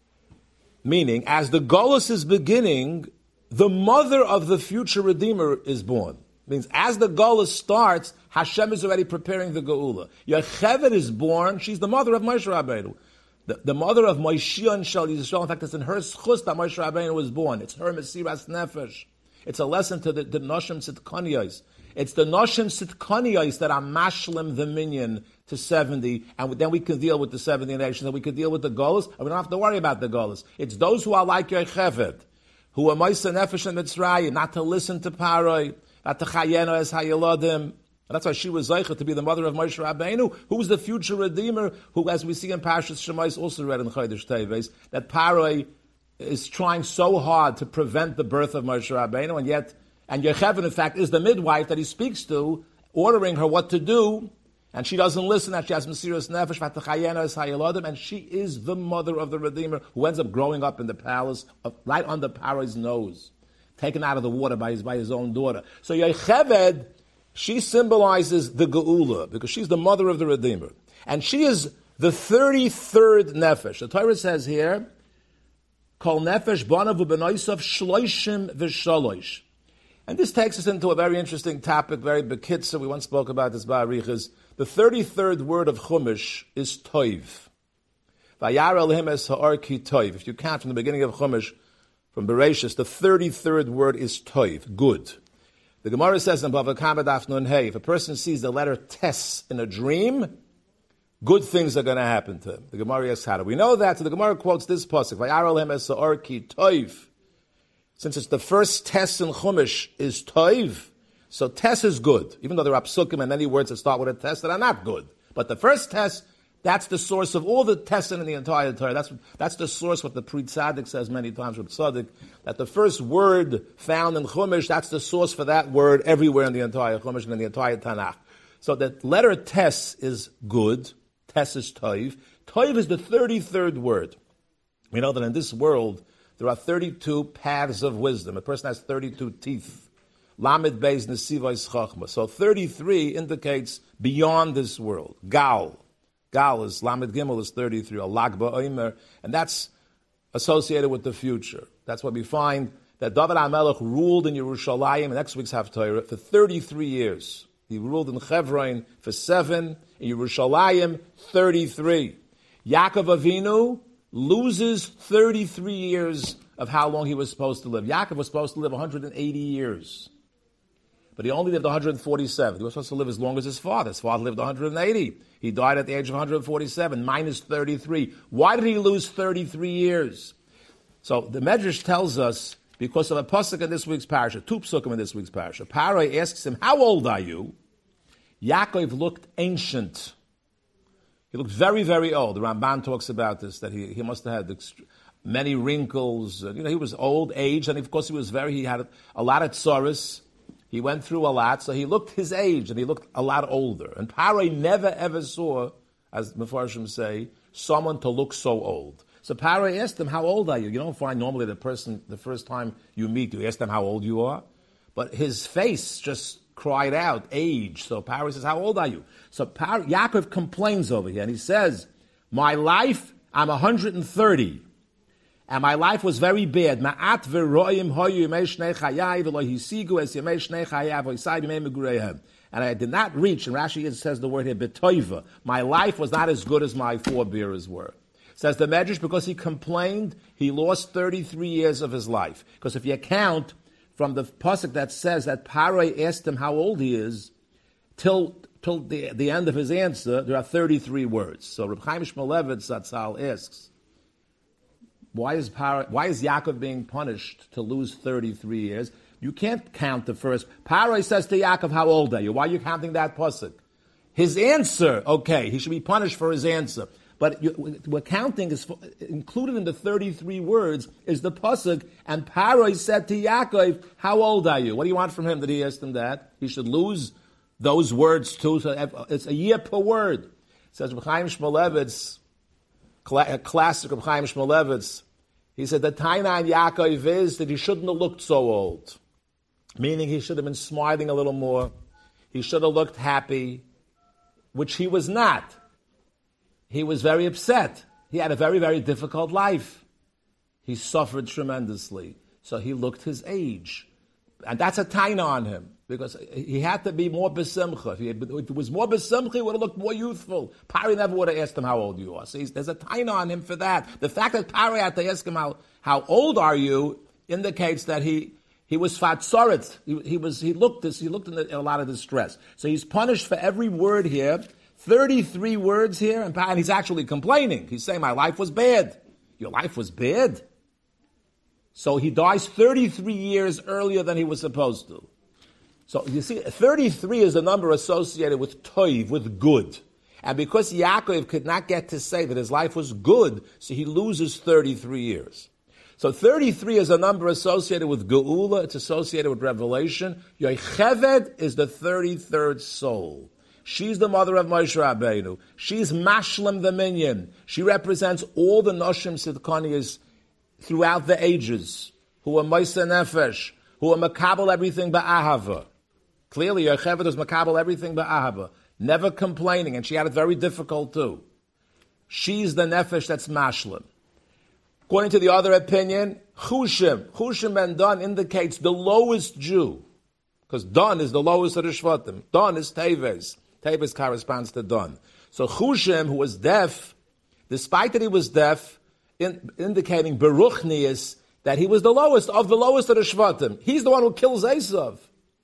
Meaning, as the Golus is beginning, the mother of the future Redeemer is born. Means as the Golus starts, Hashem is already preparing the Geula. Yocheved is born. She's the mother of Moshe Rabbeinu. The, the mother of Moshe and Shal Yisrael. In fact, it's in her schus that Moshe Rabbeinu was born. It's her Mesiras Nefesh. It's a lesson to the, the Noshim Sitkanios. It's the Noshim Sitkanios that are mashlim the minion to seventy, and then we can deal with the seventy nations, and we can deal with the Golus, and we don't have to worry about the Golus. It's those who are like Yocheved, who are Moisa Nefesh and Mitzrayim, not to listen to Paroi, not to Chayeno as Hayeladim. And that's why she was Zeicha to be the mother of Moshe Rabbeinu, who was the future Redeemer, who, as we see in Parashas Shemais, also read in Chodesh Teves, that Paroi is trying so hard to prevent the birth of Moshe Rabbeinu, and yet, and Yocheved, in fact, is the midwife that he speaks to, ordering her what to do, and she doesn't listen, and she has Mesiras Nefesh, Vatachayena es Hayeladim, and she is the mother of the Redeemer, who ends up growing up in the palace, of, right under Paro's nose, taken out of the water by his, by his own daughter. So Yocheved, she symbolizes the Geula, because she's the mother of the Redeemer. And she is the thirty-third Nefesh. The Torah says here, Kol nefesh banav u'benoisav shloishim v'shalosh. And this takes us into a very interesting topic, very bekitzer. We once spoke about this ba'arichas. The thirty-third word of Chumash is toiv. Vayar elohim es ha'or ki toiv. If you count from the beginning of Chumash, from Bereshis, the thirty-third word is toiv, good. The Gemara says in Bava Kama Daf Nun Hey, if a person sees the letter tes in a dream, good things are going to happen to him. The Gemara asks, how do we know that? So the Gemara quotes this pasuk, Vayar elohim es ha'or ki toiv. Since it's the first tes in Chumash is toiv, so tes is good, even though there are psukim and many words that start with a tes that are not good. But the first tes, that's the source of all the tessin in the entire Torah. That's that's the source, what the Pri Tzaddik says many times with Tzaddik, that the first word found in Chumash, that's the source for that word everywhere in the entire Chumash and in the entire Tanakh. So that letter tes is good, tes is toiv. Toiv is the thirty-third word. We know that in this world, there are thirty-two paths of wisdom. A person has thirty-two teeth. Lamed Beis Nesivos Chachma. So thirty-three indicates beyond this world. Gal. Gal is, Lamed Gimel is thirty-three. A Lag Ba'omer. And that's associated with the future. That's what we find that David HaMelech ruled in Yerushalayim, in next week's Haftarah, for thirty-three years. He ruled in Chevron for seven. In Yerushalayim, thirty-three. Yaakov Avinu loses thirty-three years of how long he was supposed to live. Yaakov was supposed to live one hundred eighty years. but he only lived one hundred forty-seven. He was supposed to live as long as his father. His father lived one hundred eighty. He died at the age of one hundred forty-seven, minus thirty-three. Why did he lose thirty-three years? So the Medrash tells us, because of a pasuk in this week's parasha, two psukim in this week's parasha. Paroi asks him, how old are you? Yaakov looked ancient. He looked very, very old. The Ramban talks about this, that he, he must have had ext- many wrinkles. You know, he was old age, and of course he was very, he had a, a lot of tzoros. He went through a lot, so he looked his age, and he looked a lot older. And Paroi never ever saw, as Mefarshim say, someone to look so old. So Paroi asked him, how old are you? You don't find normally the person, the first time you meet, you ask them how old you are. But his face just cried out, age. So Paroi says, how old are you? So Par- Yaakov complains over here, and he says, my life, I'm one hundred thirty. And my life was very bad. Ma'at v'ro'im hoyu yemei shnei chayai v'lo hisigu es yemei shnei chayai v'isai b'mei megureihem. And I did not reach, and Rashi says the word here, betoiva. My life was not as good as my forebears were. Says the Medrash, because he complained, he lost thirty-three years of his life. Because if you count from the pasuk that says that Paroi asked him how old he is, till till the, the end of his answer, there are thirty-three words. So Reb Chaim Shmulevitz Zatzal asks, why is Paroi, why is Yaakov being punished to lose thirty-three years? You can't count the first. Paroi says to Yaakov, how old are you? Why are you counting that pasuk? His answer, okay, he should be punished for his answer. But you, we're counting, is included in the thirty-three words, is the pasuk, and Paroi said to Yaakov, how old are you? What do you want from him? That he asked him that? He should lose those words too. So it's a year per word. It says Reb Chaim Shmulevitz, a classic Reb Chaim Shmulevitz, he said the taina on Yaakov is that he shouldn't have looked so old. Meaning he should have been smiling a little more. He should have looked happy, which he was not. He was very upset. He had a very, very difficult life. He suffered tremendously. So he looked his age. And that's a taina on him, because he had to be more besimcha. If, he had, if it was more besimcha, he would have looked more youthful. Paroi never would have asked him how old you are. So he's, there's a taina on him for that. The fact that Paroi had to ask him how, how old are you indicates that he he was fatzoret. He, he was he looked this he looked in, the, in a lot of distress. So he's punished for every word here. thirty-three words here, and, and he's actually complaining. He's saying, my life was bad. Your life was bad? So he dies thirty-three years earlier than he was supposed to. So you see, thirty-three is a number associated with toiv, with good. And because Yaakov could not get to say that his life was good, so he loses thirty-three years. So thirty-three is a number associated with geula, it's associated with revelation. Yocheved is the thirty-third soul. She's the mother of Moshe Rabbeinu. She's Mashlim the Minyan. She represents all the Noshim Sidkaniyas throughout the ages, who are Moshe Nefesh, who are Makabel everything ba'ahava. Clearly, Yocheved was Makabel everything ba'ahava, never complaining, and she had it very difficult too. She's the Nefesh that's Mashlim. According to the other opinion, Chushim, Chushim ben Dan indicates the lowest Jew, because Dan is the lowest of the Shvatim. Dan is Teves. Teves corresponds to Dan. So Chushim, who was deaf, despite that he was deaf, in, indicating Beruchnius, that he was the lowest of the lowest of the Shvatim. He's the one who kills Esav.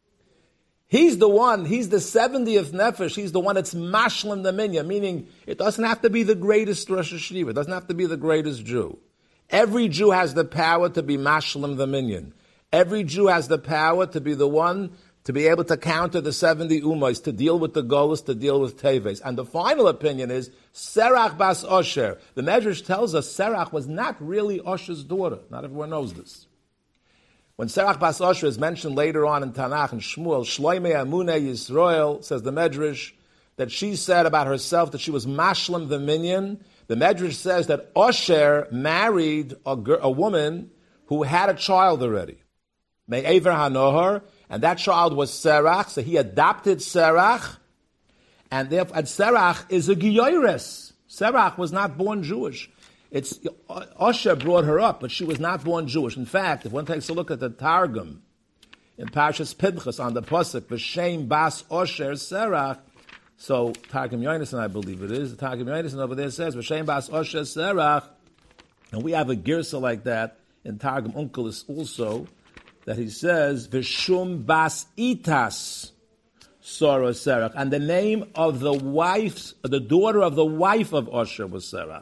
He's the one, he's the seventieth Nefesh, he's the one that's Mashlim the Minya, meaning it doesn't have to be the greatest Rosh Hashiva, it doesn't have to be the greatest Jew. Every Jew has the power to be Mashlim the Minyan. Every Jew has the power to be the one to be able to counter the seventy Ummahs, to deal with the Golas, to deal with Teves. And the final opinion is Serach bas Osher. The Medrash tells us Serach was not really Osher's daughter. Not everyone knows this. When Serach bas Osher is mentioned later on in Tanakh and Shmuel, Shloimei Amunei Yisrael, says the Medrash, that she said about herself that she was Mashlim the Minyan. The Medrash says that Osher married a, girl, a woman who had a child already. Me'ever Hanohar, and that child was Serach, so he adopted Serach, and therefore, and Serach is a Giyoires. Serach was not born Jewish. It's Osher brought her up, but she was not born Jewish. In fact, if one takes a look at the Targum in Parshas Pinchas on the pasuk V'Shem Bas Osher Serach, so Targum Yonason, I believe it is, the Targum Yonason over there says V'Shem Bas Osher Serach, and we have a girsa like that in Targum Onkelos also, that he says, Vishum Bas Itas Sora Serach. And the name of the wife, the daughter of the wife of Usher was Serach.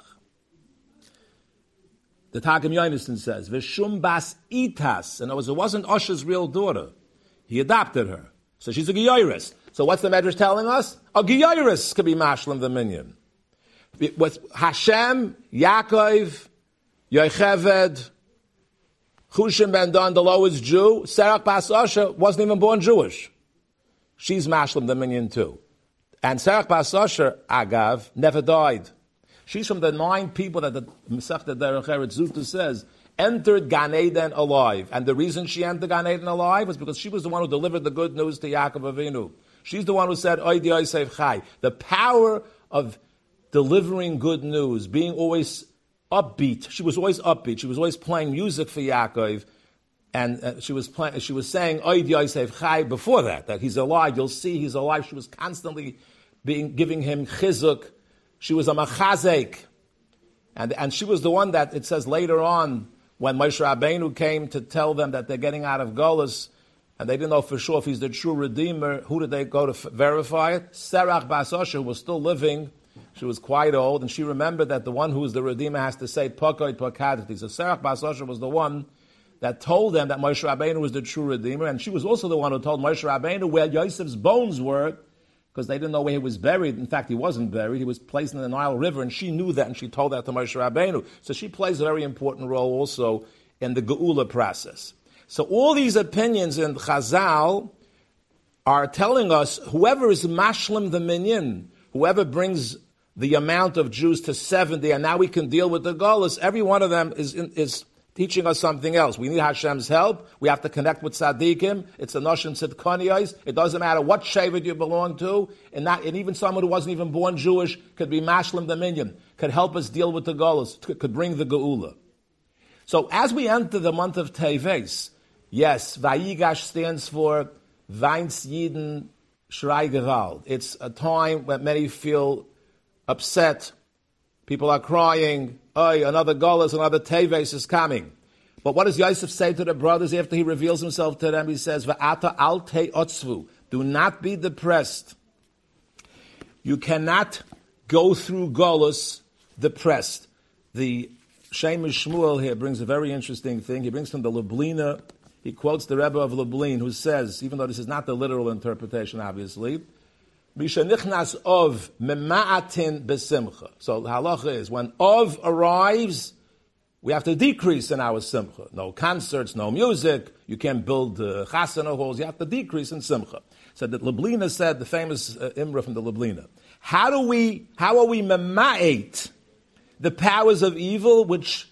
The Targum Yonason says, Vishum Bas Itas. In other words, it wasn't Usher's real daughter. He adopted her. So she's a Giyaris. So what's the Medrash telling us? A Giyaris could be Mashlim the Minyan. With Hashem, Yaakov, Yocheved, Chushim ben Dan, the lowest Jew, Serach Bas Usher wasn't even born Jewish. She's Mashlim the Minyan too. And Serach Bas Usher, Agav, never died. She's from the nine people that the Masechta Derech Eretz Zuta says entered Gan Eden alive. And the reason she entered Gan Eden alive was because she was the one who delivered the good news to Yaakov Avinu. She's the one who said, Oidi Yosef Chai. The power of delivering good news, being always upbeat. She was always upbeat. She was always playing music for Yaakov. And uh, she was playing, she was saying, Oidi Yosef Chai before that, that he's alive. You'll see he's alive. She was constantly being, giving him chizuk. She was a machazek. And, and she was the one that, it says later on, when Moshe Rabbeinu came to tell them that they're getting out of Golus, and they didn't know for sure if he's the true Redeemer, who did they go to f- verify it? Serach Bas Usher was still living. She was quite old, and she remembered that the one who is the Redeemer has to say, Pokoid Pokadati. So Serach Bas Usher was the one that told them that Moshe Rabbeinu was the true Redeemer, and she was also the one who told Moshe Rabbeinu where Yosef's bones were, because they didn't know where he was buried. In fact, he wasn't buried. He was placed in the Nile River, and she knew that, and she told that to Moshe Rabbeinu. So she plays a very important role also in the Geula process. So all these opinions in Chazal are telling us whoever is Mashlim the Minyan, whoever brings the amount of Jews to seventy, and now we can deal with the Golus, every one of them is is teaching us something else. We need Hashem's help. We have to connect with Tzaddikim. It's a Noshim Tzidkoniyos. It doesn't matter what Shevet you belong to, and, not, and even someone who wasn't even born Jewish could be Mashlim the Minyan, could help us deal with the Golus, could bring the Geula. So as we enter the month of Teves, yes, Vayigash stands for Weins Yiden Schrei Gewalt. It's a time when many feel upset. People are crying. Oy, another Golus, another Teves is coming. But what does Yosef say to the brothers after he reveals himself to them? He says, Va'ata al te'otzvu. Do not be depressed. You cannot go through Golus depressed. The Shemesh Shmuel here brings a very interesting thing. He brings from the Lublina. He quotes the Rebbe of Lublin, who says, even though this is not the literal interpretation, obviously, Mishanichnas of mema'atin besimcha. So the halacha is, when Ov arrives, we have to decrease in our simcha. No concerts, no music. You can't build uh, chasana halls. You have to decrease in simcha. So that Lublina said, the famous uh, Imra from the Lublina. How do we, how are we mema'at the powers of evil which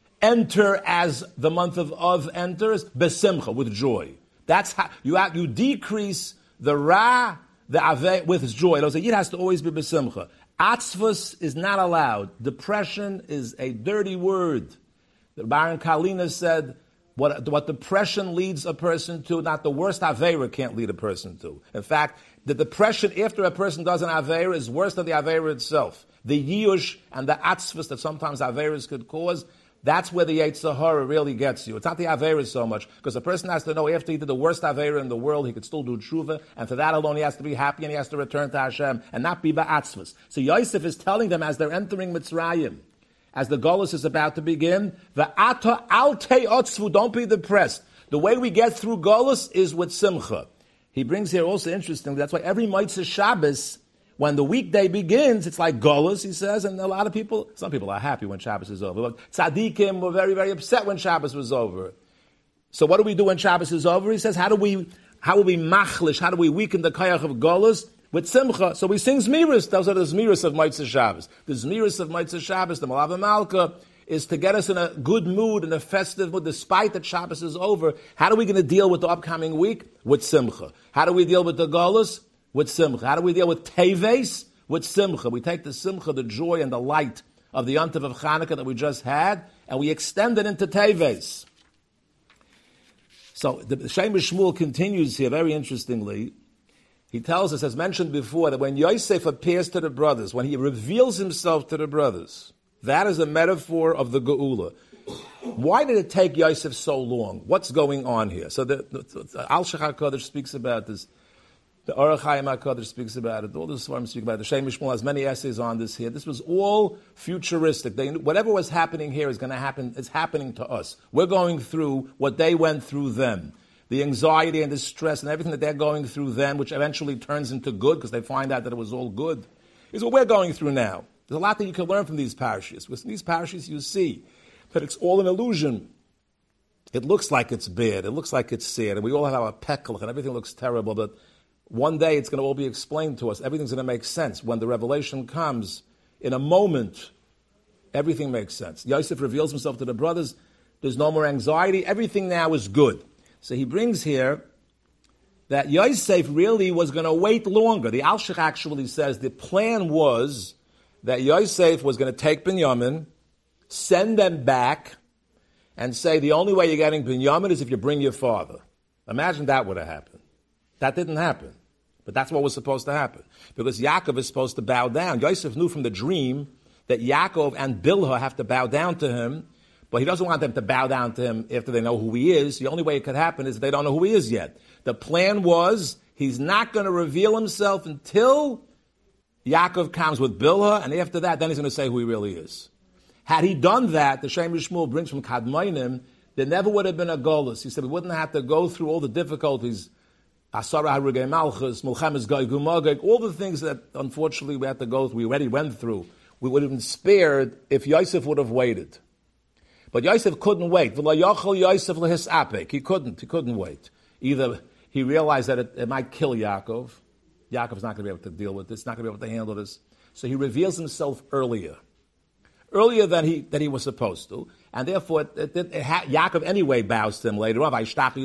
enter as the month of Av enters? Besimcha, with joy. That's how, you have, you decrease the ra, the aveh with joy. The Yid has to always be besimcha. Atzvus is not allowed. Depression is a dirty word. The Baron Kalina said, what, what depression leads a person to, not the worst aveira can't lead a person to. In fact, the depression after a person does an aveira is worse than the aveira itself. The yiyush and the atzvus that sometimes aveiras could cause, that's where the Yetzer Hara really gets you. It's not the Aveira so much, because the person has to know after he did the worst Aveira in the world, he could still do tshuva, and for that alone he has to be happy and he has to return to Hashem, and not be ba'atzvus. So Yosef is telling them as they're entering Mitzrayim, as the Golus is about to begin, V'ata al te'otzvu, don't be depressed. The way we get through Golus is with Simcha. He brings here also interestingly, that's why every Motzei Shabbos, when the weekday begins, it's like Golus, he says, and a lot of people, some people are happy when Shabbos is over. But Tzaddikim were very, very upset when Shabbos was over. So what do we do when Shabbos is over? He says, how do we, how will we machlish, how do we weaken the kayach of Golus? With Simcha. So we sing Zmiris. Those are the Zmiris of Motzei Shabbos. The Zmiris of Motzei Shabbos, the Malava Malka, is to get us in a good mood, in a festive mood, despite that Shabbos is over. How are we going to deal with the upcoming week? With Simcha. How do we deal with the Golus? With Simcha. How do we deal with Teves? With Simcha. We take the Simcha, the joy and the light of the Yontif of Chanukah that we just had, and we extend it into Teves. So the Shemesh Shmuel continues here very interestingly. He tells us, as mentioned before, that when Yosef appears to the brothers, when he reveals himself to the brothers, that is a metaphor of the Geula. Why did it take Yosef so long? What's going on here? So the, the, the Al-Shech HaKadosh speaks about this. The Orach Chaim HaKadosh speaks about it. All the Svarim speak about it. The Shem Mishmul has many essays on this here. This was all futuristic. They, whatever was happening here is going to happen. It's happening to us. We're going through what they went through them. The anxiety and the stress and everything that they're going through then, which eventually turns into good because they find out that it was all good, is what we're going through now. There's a lot that you can learn from these parashas. Because in these parashas you see that it's all an illusion. It looks like it's bad. It looks like it's sad. And we all have our pekelach and everything looks terrible. But one day it's going to all be explained to us. Everything's going to make sense. When the revelation comes, in a moment, everything makes sense. Yosef reveals himself to the brothers. There's no more anxiety. Everything now is good. So he brings here that Yosef really was going to wait longer. The Al-Shech actually says the plan was that Yosef was going to take Binyamin, send them back, and say the only way you're getting Binyamin is if you bring your father. Imagine that would have happened. That didn't happen. But that's what was supposed to happen. Because Yaakov is supposed to bow down. Yosef knew from the dream that Yaakov and Bilhah have to bow down to him, but he doesn't want them to bow down to him after they know who he is. The only way it could happen is if they don't know who he is yet. The plan was he's not going to reveal himself until Yaakov comes with Bilhah, and after that, then he's going to say who he really is. Had he done that, the Shem Yishmuel brings from Kadmoinim, there never would have been a golus. He said we wouldn't have to go through all the difficulties, Asara Harugei Malchus, Mulchames Gog Umagog, all the things that unfortunately we had to go through, we already went through. We would have been spared if Yosef would have waited. But Yosef couldn't wait. He couldn't. He couldn't wait. Either he realized that it, it might kill Yaakov. Yaakov's not going to be able to deal with this. Not going to be able to handle this. So he reveals himself earlier, earlier than he than he was supposed to, and therefore it, it, it, it, Yaakov anyway bows to him later on.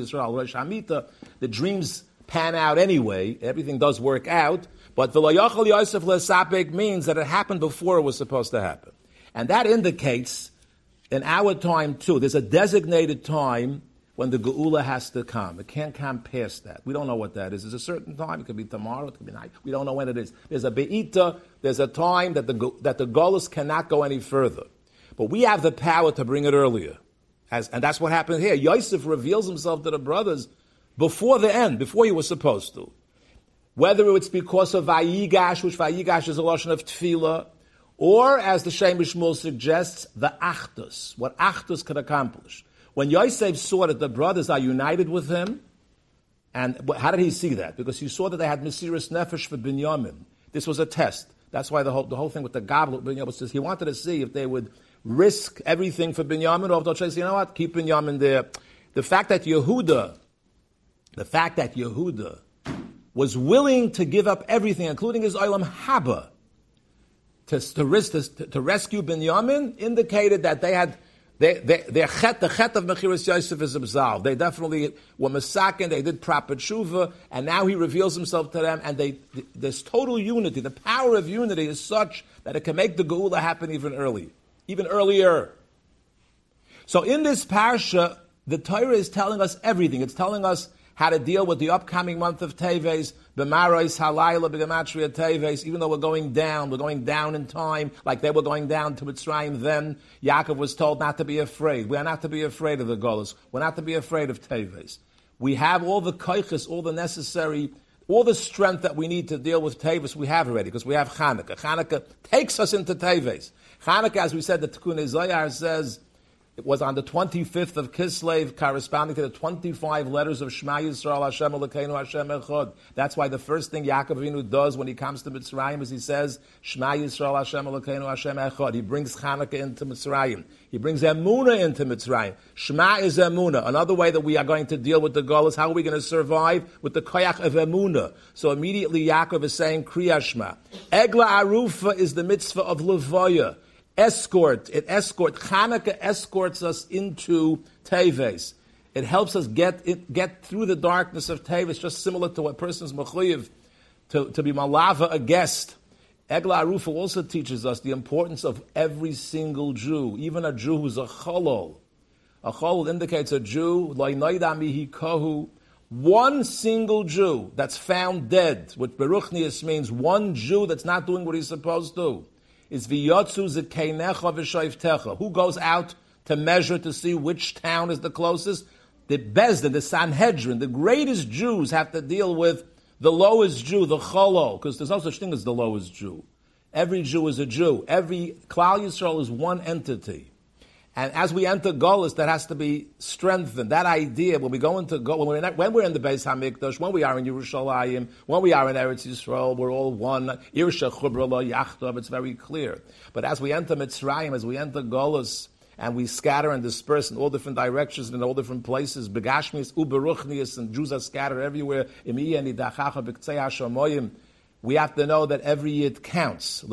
The dreams pan out anyway. Everything does work out. But v'lo Yosef le'sapek means that it happened before it was supposed to happen, and that indicates. In our time, too, there's a designated time when the Geula has to come. It can't come past that. We don't know what that is. There's a certain time. It could be tomorrow. It could be night. We don't know when it is. There's a Be'ita. There's a time that the that the Golus cannot go any further. But we have the power to bring it earlier. As, and that's what happened here. Yosef reveals himself to the brothers before the end, before he was supposed to. Whether it's because of Vayigash, which Vayigash is a lotion of Tefillah, or, as the Shem Mishmul suggests, the Achdus, what Achdus could accomplish. When Yosef saw that the brothers are united with him, and how did he see that? Because he saw that they had Mesiras Nefesh for Binyamin. This was a test. That's why the whole, the whole thing with the Gabel of Binyamin was he wanted to see if they would risk everything for Binyamin, or if they'll say, you know what, keep Binyamin there. The fact that Yehuda, the fact that Yehuda was willing to give up everything, including his Olam Haba, To, to, to, to rescue Binyamin indicated that they had they, they, their chet, the chet of Mechiras Yosef is absolved. They definitely were masakin, they did proper tshuva, and now he reveals himself to them, and they this total unity, the power of unity is such that it can make the Geula happen even early, even earlier. So in this parsha, the Torah is telling us everything. It's telling us how to deal with the upcoming month of Teves, B'marais halayla b'gematria Teves. Even though we're going down, we're going down in time, like they were going down to Mitzrayim then. Yaakov was told not to be afraid. We are not to be afraid of the Golos. We're not to be afraid of Teves. We have all the koiches, all the necessary, all the strength that we need to deal with Teves we have already, because we have Chanukah. Chanukah takes us into Teves. Chanukah, as we said, the Tikkun Zohar says, it was on the twenty-fifth of Kislev, corresponding to the twenty-five letters of Shema Yisrael, Hashem Elokeinu, Hashem Echad. That's why the first thing Yaakov Avinu does when he comes to Mitzrayim is he says, Shema Yisrael, Hashem Elokeinu, Hashem Echad. He brings Chanukah into Mitzrayim. He brings Emunah into Mitzrayim. Shema is Emunah. Another way that we are going to deal with the goal is how are we going to survive with the koyach of Emunah. So immediately Yaakov is saying Kriya Shema. Egla Arufa is the mitzvah of Levaya. Escort, it escort, Chanukah escorts us into Teves. It helps us get it, get through the darkness of Teves, just similar to a person's mechuyev to, to be malava, a guest. Egla Arufa also teaches us the importance of every single Jew, even a Jew who's a cholol. A cholol indicates a Jew, one single Jew that's found dead, which Beruchnius means one Jew that's not doing what he's supposed to. Is v'yotzu zekeinecha v'shoiftecha. Who goes out to measure to see which town is the closest. The Bezdin, the Sanhedrin, the greatest Jews have to deal with the lowest Jew, the Cholol, because there's no such thing as the lowest Jew. Every Jew is a Jew. Every Klal Yisrael is one entity. And as we enter Golus, that has to be strengthened. That idea, when we go into Golus, when we're in, when we're in the Beis HaMikdash, when we are in Yerushalayim, when we are in Eretz Yisrael, we're all one. Irsha Chubra Lo Yachtov, it's very clear. But as we enter Mitzrayim, as we enter Golus, and we scatter and disperse in all different directions and in all different places, Begashmius, Uberuchnius, and Jews are scattered everywhere. We have to know that every yid counts.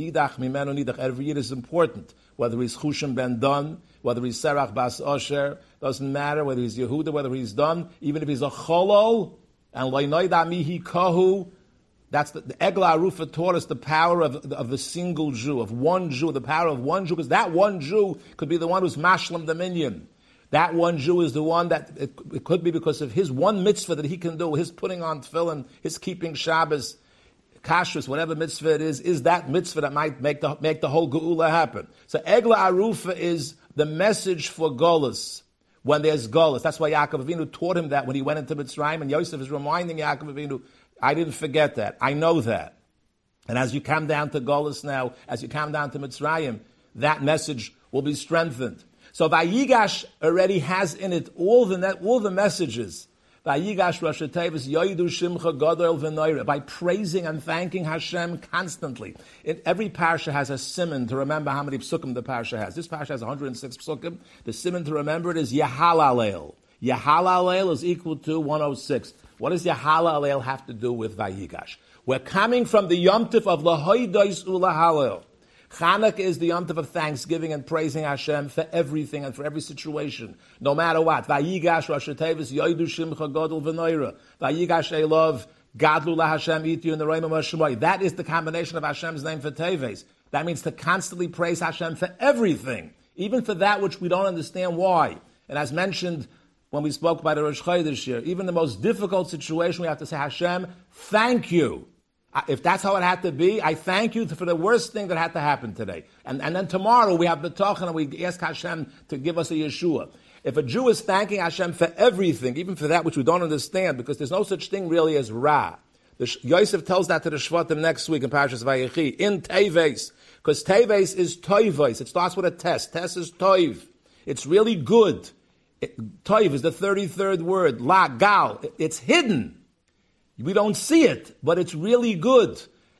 Every yid is important. Whether he's Chushim ben Don, whether he's Serach bas Osher, doesn't matter. Whether he's Yehuda, whether he's Don, even if he's a Cholol, and Loinoida mihi kohu, that's the, the Egla Arufa taught us the power of, of the single Jew, of one Jew, the power of one Jew, because that one Jew could be the one who's Mashlam Dominion. That one Jew is the one that, it, it could be because of his one mitzvah that he can do, his putting on tefillin, his keeping Shabbos, kashrus, whatever mitzvah it is, is that mitzvah that might make the, make the whole geula happen. So Egla Arufa is the message for Golus, when there's Golus. That's why Yaakov Avinu taught him that when he went into Mitzrayim, and Yosef is reminding Yaakov Avinu, I didn't forget that. I know that. And as you come down to Golus now, as you come down to Mitzrayim, that message will be strengthened. So Vayigash already has in it all the all the messages. Vayigash Rosh Tevis Yoidu Shimcha Gadol V'Noira, by praising and thanking Hashem constantly. In, every parsha has a siman to remember how many psukim the parsha has. This parsha has one hundred six psukim. The siman to remember it is Yehalalel. Yehalalel is equal to one hundred six. What does Yehalalel have to do with Vayigash? We're coming from the Yom Tov of Lahoidos Ulahalel. Chanukah is the Yom Tov of thanksgiving and praising Hashem for everything and for every situation, no matter what. Vayigash Rosh Tevis Yoidu Shimcha Gadol V'Noira. Vayigash Elov Gadlu LaHashem Ityu in the Reimah Mashmoy. That is the combination of Hashem's name for Teves. That means to constantly praise Hashem for everything, even for that which we don't understand why. And as mentioned when we spoke about the Rosh Chodesh year, even the most difficult situation, we have to say, Hashem, thank you. If that's how it had to be, I thank you for the worst thing that had to happen today. And, and then tomorrow we have B'tochen and we ask Hashem to give us a Yeshua. If a Jew is thanking Hashem for everything, even for that which we don't understand, because there's no such thing really as Ra. The, Yosef tells that to the Shvatim next week in Parashas Vayechi, in Teves, because Teves is Toivos. It starts with a test. Test is Toiv. It's really good. It, Toiv is the thirty-third word. La, Gal. It, it's hidden. We don't see it, but it's really good.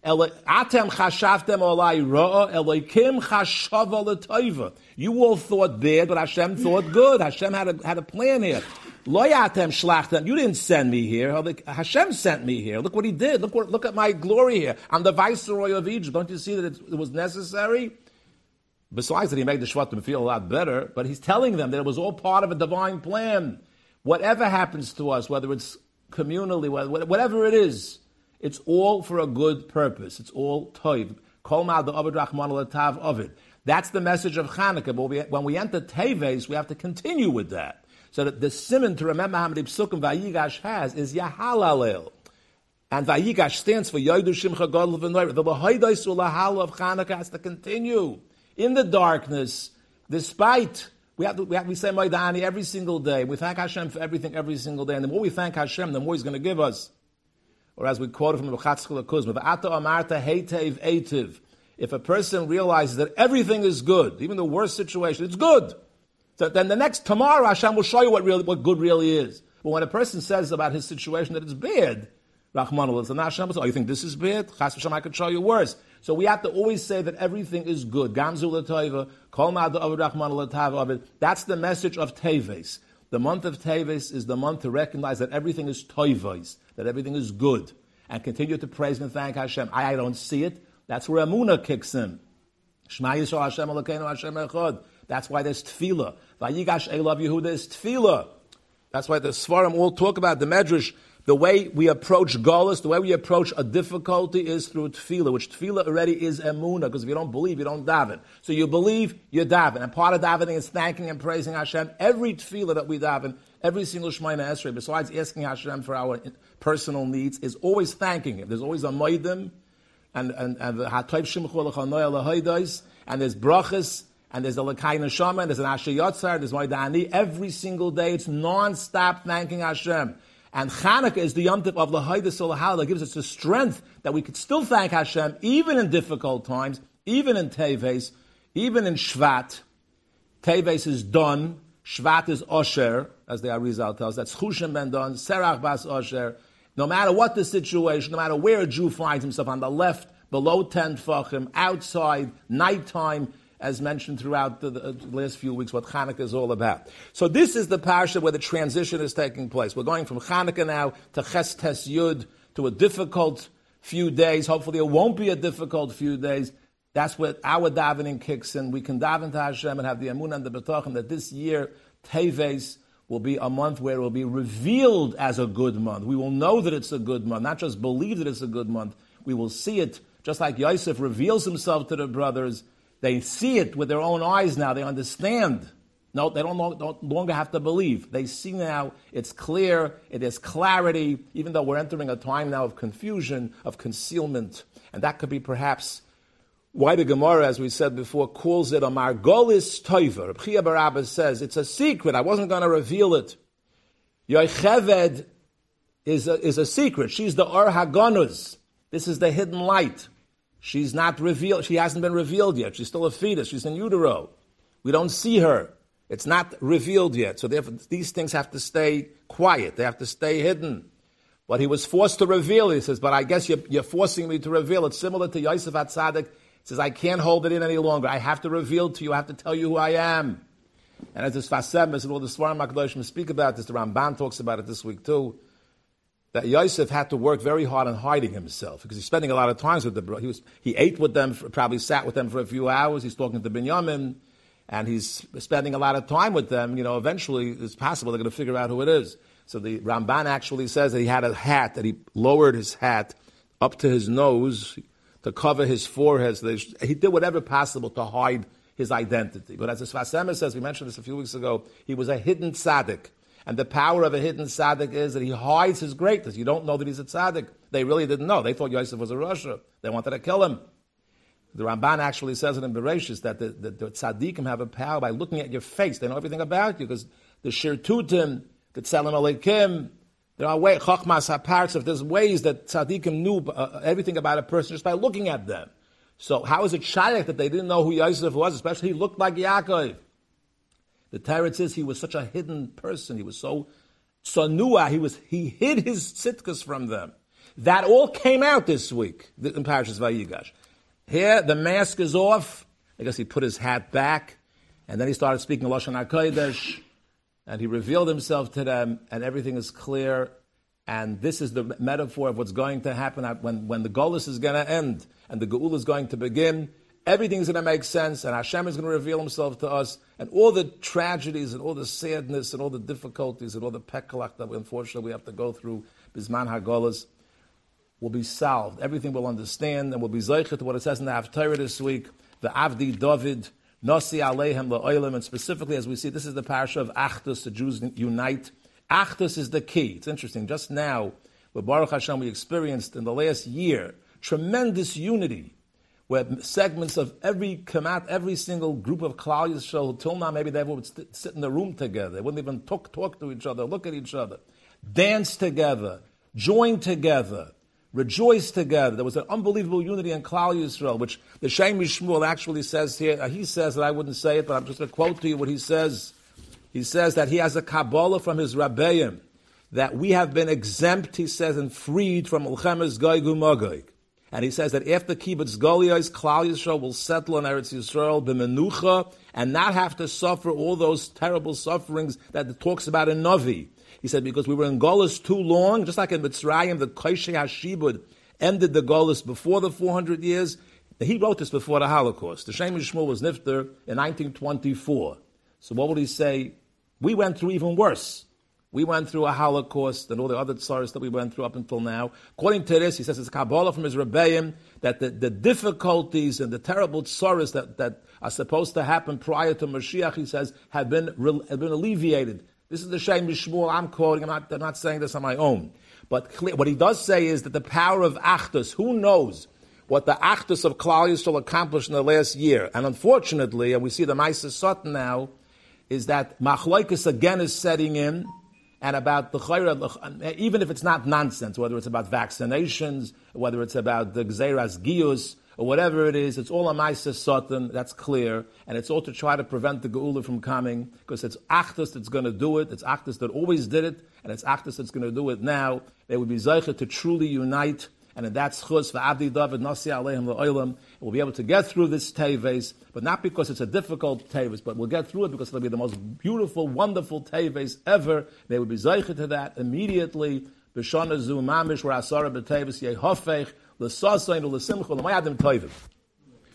Atem chashavtem olai ra'a, Elokim chashava l'toiva. You all thought bad, but Hashem thought good. Hashem had a, had a plan here. Lo yatem shlachtem. You didn't send me here. Hashem sent me here. Look what he did. Look what, look at my glory here. I'm the viceroy of Egypt. Don't you see that it, it was necessary? Besides that, he made the Shvatim feel a lot better, but he's telling them that it was all part of a divine plan. Whatever happens to us, whether it's communally, whatever it is, it's all for a good purpose. It's all toiv. Kol ma'al da'avad rachman l'tav of it. That's the message of Chanukah. But we, when we enter Teves, we have to continue with that. So that the siman to remember how many psukim Vayigash has is Yahalalel. And Vayigash stands for Yoidu Shimcha Gadol V'Noira. The Lahoidos Ulahal of Chanukah has to continue in the darkness, despite. We have to, we, have, we say Maidani every single day. We thank Hashem for everything every single day. And the more we thank Hashem, the more He's going to give us. Or as we quote from the B'chatzchel HaKuzma, V'ata amarta heitev eitiv. If a person realizes that everything is good, even the worst situation, it's good. So then the next, tomorrow Hashem will show you what really, what good really is. But when a person says about his situation that it's bad, Rahman Allah, Hashem will say, oh, you think this is bad? Chas v'shem, I could show you worse. So we have to always say that everything is good. Gamzu l'toiva, kol ma'ad of Rahman l'tav of it. That's the message of Teves. The month of Teves is the month to recognize that everything is toivos, that everything is good, and continue to praise and thank Hashem. I, I don't see it. That's where Amunah kicks in. Shema Yisrael Hashem Elokeinu Hashem Echad. That's why there's tefillah. Vayigash Elav Yehuda is tefillah. That's why the Svarim all talk about the Medrash. The way we approach Golus, the way we approach a difficulty is through tefillah, which tefillah already is emunah, because if you don't believe, you don't daven. So you believe, you daven. And part of davening is thanking and praising Hashem. Every tefillah that we daven, every single Shemona Esrei, besides asking Hashem for our personal needs, is always thanking Him. There's always a moedim, and and and the hatoiv shimchu l'chanoya l'hoidos, and there's brachas, and there's the L'kai Neshama, and there's an Asher Yotzar, there's Moedani. Every single day, it's non-stop thanking Hashem. And Chanukah is the Yom Tov of L'Haida Solahal that gives us the strength that we could still thank Hashem, even in difficult times, even in Teves, even in Shvat. Teves is done. Shvat is Osher, as the Arizal tells. That's Chushim ben Don, Serach bas Osher. No matter what the situation, no matter where a Jew finds himself, on the left, below ten Tfachim, outside, nighttime, as mentioned throughout the, the last few weeks, what Chanukah is all about. So this is the parsha where the transition is taking place. We're going from Chanukah now to Ches Tes Yud, to a difficult few days. Hopefully it won't be a difficult few days. That's where our davening kicks in. We can daven to Hashem and have the emunah and the betachim that this year, Teves, will be a month where it will be revealed as a good month. We will know that it's a good month, not just believe that it's a good month. We will see it, just like Yosef reveals himself to the brothers. They see it with their own eyes now. They understand. No, they don't, don't longer have to believe. They see now. It's clear. It is clarity, even though we're entering a time now of confusion, of concealment. And that could be perhaps why the Gemara, as we said before, calls it a margolis toiver. B'chia Barabba says, it's a secret. I wasn't going to reveal it. Yocheved is a, is a secret. She's the Or Haganuz. This is the hidden light. She's not revealed. She hasn't been revealed yet. She's still a fetus. She's in utero. We don't see her. It's not revealed yet. So therefore, these things have to stay quiet. They have to stay hidden. But he was forced to reveal it. He says, but I guess you're, you're forcing me to reveal it. Similar to Yosef HaTzadik. He says, I can't hold it in any longer. I have to reveal to you. I have to tell you who I am. And as the Sfas Emes and all the Svarim HaKadoshim speak about this, the Ramban talks about it this week too, that Yosef had to work very hard on hiding himself because he's spending a lot of times with the brothers. He was he ate with them, for, probably sat with them for a few hours. He's talking to Binyamin, and he's spending a lot of time with them. You know, eventually it's possible they're going to figure out who it is. So the Ramban actually says that he had a hat, that he lowered his hat up to his nose to cover his forehead. So they, he did whatever possible to hide his identity. But as the Sfas Emes says, we mentioned this a few weeks ago, he was a hidden tzaddik. And the power of a hidden tzaddik is that he hides his greatness. You don't know that he's a tzaddik. They really didn't know. They thought Yosef was a Rasha. They wanted to kill him. The Ramban actually says it in Bereshis that the, the, the tzaddikim have a power by looking at your face. They know everything about you because the shirtutim, the tzelim alekim, there are ways, chachmas haparts, if there's ways that tzaddikim knew uh, everything about a person just by looking at them. So how is it shaykh that they didn't know who Yosef was, especially he looked like Yaakov? The Teretz is he was such a hidden person. He was so sanua. He was he hid his tzitkas from them. That all came out this week in Parashas Vayigash. Here the mask is off. I guess he put his hat back, and then he started speaking Lashon HaKodesh, and he revealed himself to them, and everything is clear. And this is the metaphor of what's going to happen when when the Golus is going to end and the Geula is going to begin. Everything's going to make sense, and Hashem is going to reveal himself to us, and all the tragedies and all the sadness and all the difficulties and all the pekalach that unfortunately we have to go through, Bizman HaGolas, will be solved. Everything we'll understand, and we'll be zeicher to what it says in the Haftarah this week, the Avdi David, Nasi Alehem La'olam, and specifically as we see, this is the parasha of Achdus, the Jews unite. Achdus is the key. It's interesting. Just now, with Baruch Hashem, we experienced in the last year tremendous unity, where segments of every kamat, every single group of Klal Yisrael, till now maybe they would st- sit in the room together. They wouldn't even talk, talk to each other, look at each other, dance together, join together, rejoice together. There was an unbelievable unity in Klal Yisrael, which the Shem Shmuel actually says here. He says that I wouldn't say it, but I'm just going to quote to you what he says. He says that he has a Kabbalah from his Rabbeim, that we have been exempt, he says, and freed from Ulchemes Gog uMagog. And he says that after Kibbutz Golios, Klal Yisrael will settle in Eretz Yisrael b'menucha and not have to suffer all those terrible sufferings that it talks about in Navi. He said because we were in Golus too long, just like in Mitzrayim, the Koshei HaShibud ended the Golus before the four hundred years. He wrote this before the Holocaust. The Shem Shmuel was nifter in nineteen twenty-four. So what would he say? We went through even worse. We went through a Holocaust and all the other tsaras that we went through up until now. According to this, he says it's Kabbalah from his Rebbeim that the, the difficulties and the terrible tsaras that, that are supposed to happen prior to Mashiach, he says, have been have been alleviated. This is the Shem Shmuel I'm quoting. I'm not, I'm not saying this on my own. But clear, what he does say is that the power of Achdus, who knows what the Achdus of Klal Yisrael accomplished in the last year. And unfortunately, and we see the Ma'aseh Satan now, is that Machlokes again is setting in, and about the Chayra, even if it's not nonsense, whether it's about vaccinations, whether it's about the Gzeiras Gius, or whatever it is, it's all a Ma'aseh Satan, that's clear, and it's all to try to prevent the Geula from coming, because it's Achdus that's going to do it, it's Achdus that always did it, and it's Achdus that's going to do it now. They would be Zeicha to truly unite, and in that Chus for Abdi David Nasi Aleihim La'olam, we'll be able to get through this Teves, but not because it's a difficult Teves, but we'll get through it because it'll be the most beautiful, wonderful Teves ever. They would be Zeicha to that immediately. B'shana zu mamish where Asara b'Teves Yehofech l'sasayin u'lesimcha l'mayadim toivim.